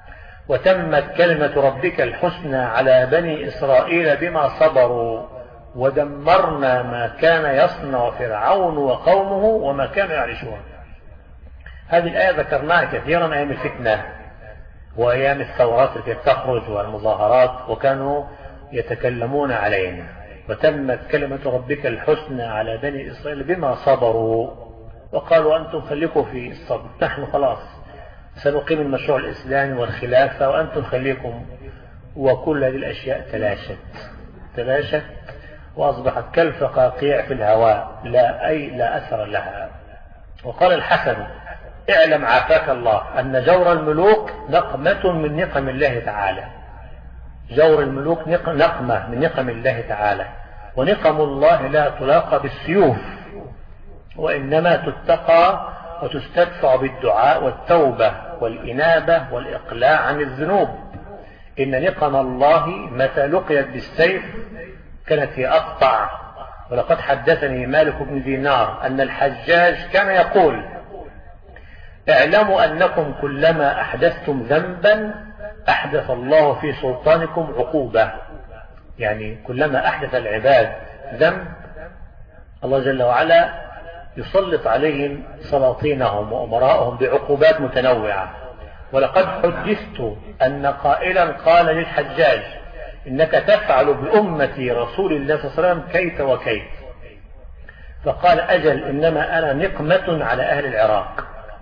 وتمت كلمة ربك الحسنى على بني إسرائيل بما صبروا ودمرنا ما كان يصنع فرعون وقومه وما كانوا يعرشون. هذه الآية ذكرناها كثيرا أيام الفتنة وأيام الثورات التي تخرج والمظاهرات، وكانوا يتكلمون علينا. وتمت كلمة ربك الحسنى على بني إسرائيل بما صبروا، وقالوا أنتم خليكم في الصبر، نحن خلاص سنقيم المشروع الإسلامي والخلافة وأنتم خليكم. وكل هذه الأشياء تلاشت وأصبحت كالفقاقيع في الهواء لا أثر لها. وقال الحسن: اعلم عافاك الله أن جور الملوك نقمة من نقم الله تعالى. جور الملوك نقمة من نقم الله تعالى، ونقم الله لا تلاقى بالسيوف، وإنما تتقى وتستدفع بالدعاء والتوبة والإنابة والإقلاع عن الذنوب. إن نقم الله متى لقيت بالسيف كانت هي أقطع. ولقد حدثني مالك بن دينار أن الحجاج كان يقول: اعلموا أنكم كلما أحدثتم ذنبا أحدث الله في سلطانكم عقوبة. يعني كلما أحدث العباد ذنب الله جل وعلا يسلط عليهم سلاطينهم وأمراءهم بعقوبات متنوعة. ولقد حدثت أن قائلا قال للحجاج: إنك تفعل بأمة رسول الله صلى الله عليه وسلم كيت وكيت. فقال: أجل، إنما أنا نقمة على أهل العراق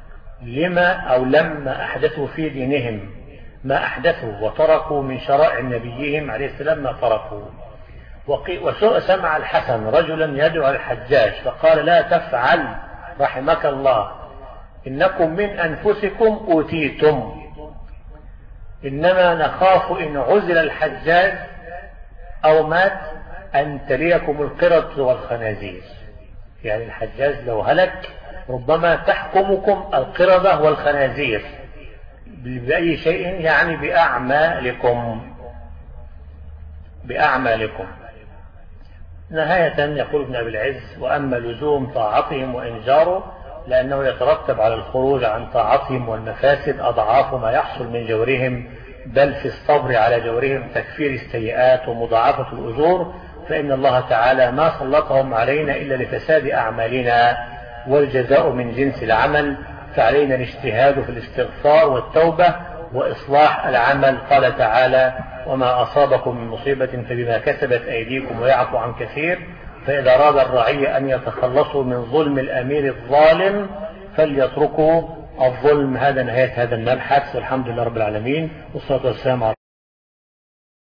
لما أحدثوا في دينهم ما أحدثوا وتركوا من شرائع نبيهم عليه السلام ما تركوا. وسمع الحسن رجلا يدعو الحجاج فقال: لا تفعل رحمك الله، إنكم من أنفسكم أوتيتم، إنما نخاف إن عزل الحجاج أو مات أن تليكم القردة والخنازير. يعني الحجاج لو هلك ربما تحكمكم القردة والخنازير بأي شيء، يعني بأعمالكم. نهاية يقول ابن أبي العز: وأما لزوم طاعتهم وإنجاره لأنه يترتب على الخروج عن طاعتهم والمفاسد أضعاف ما يحصل من جورهم، بل في الصبر على جورهم تكفير السيئات ومضاعفة الأجور، فإن الله تعالى ما سلطهم علينا إلا لفساد أعمالنا، والجزاء من جنس العمل، فعلينا الاجتهاد في الاستغفار والتوبة وإصلاح العمل. قال تعالى: وما أصابكم من مصيبة فبما كسبت أيديكم ويعفو عن كثير. فإذا أراد الرعية أن يتخلصوا من ظلم الأمير الظالم فليتركوا الظلم. هذا نهاية هذا المبحث، والحمد لله رب العالمين، والصلاة والسلام على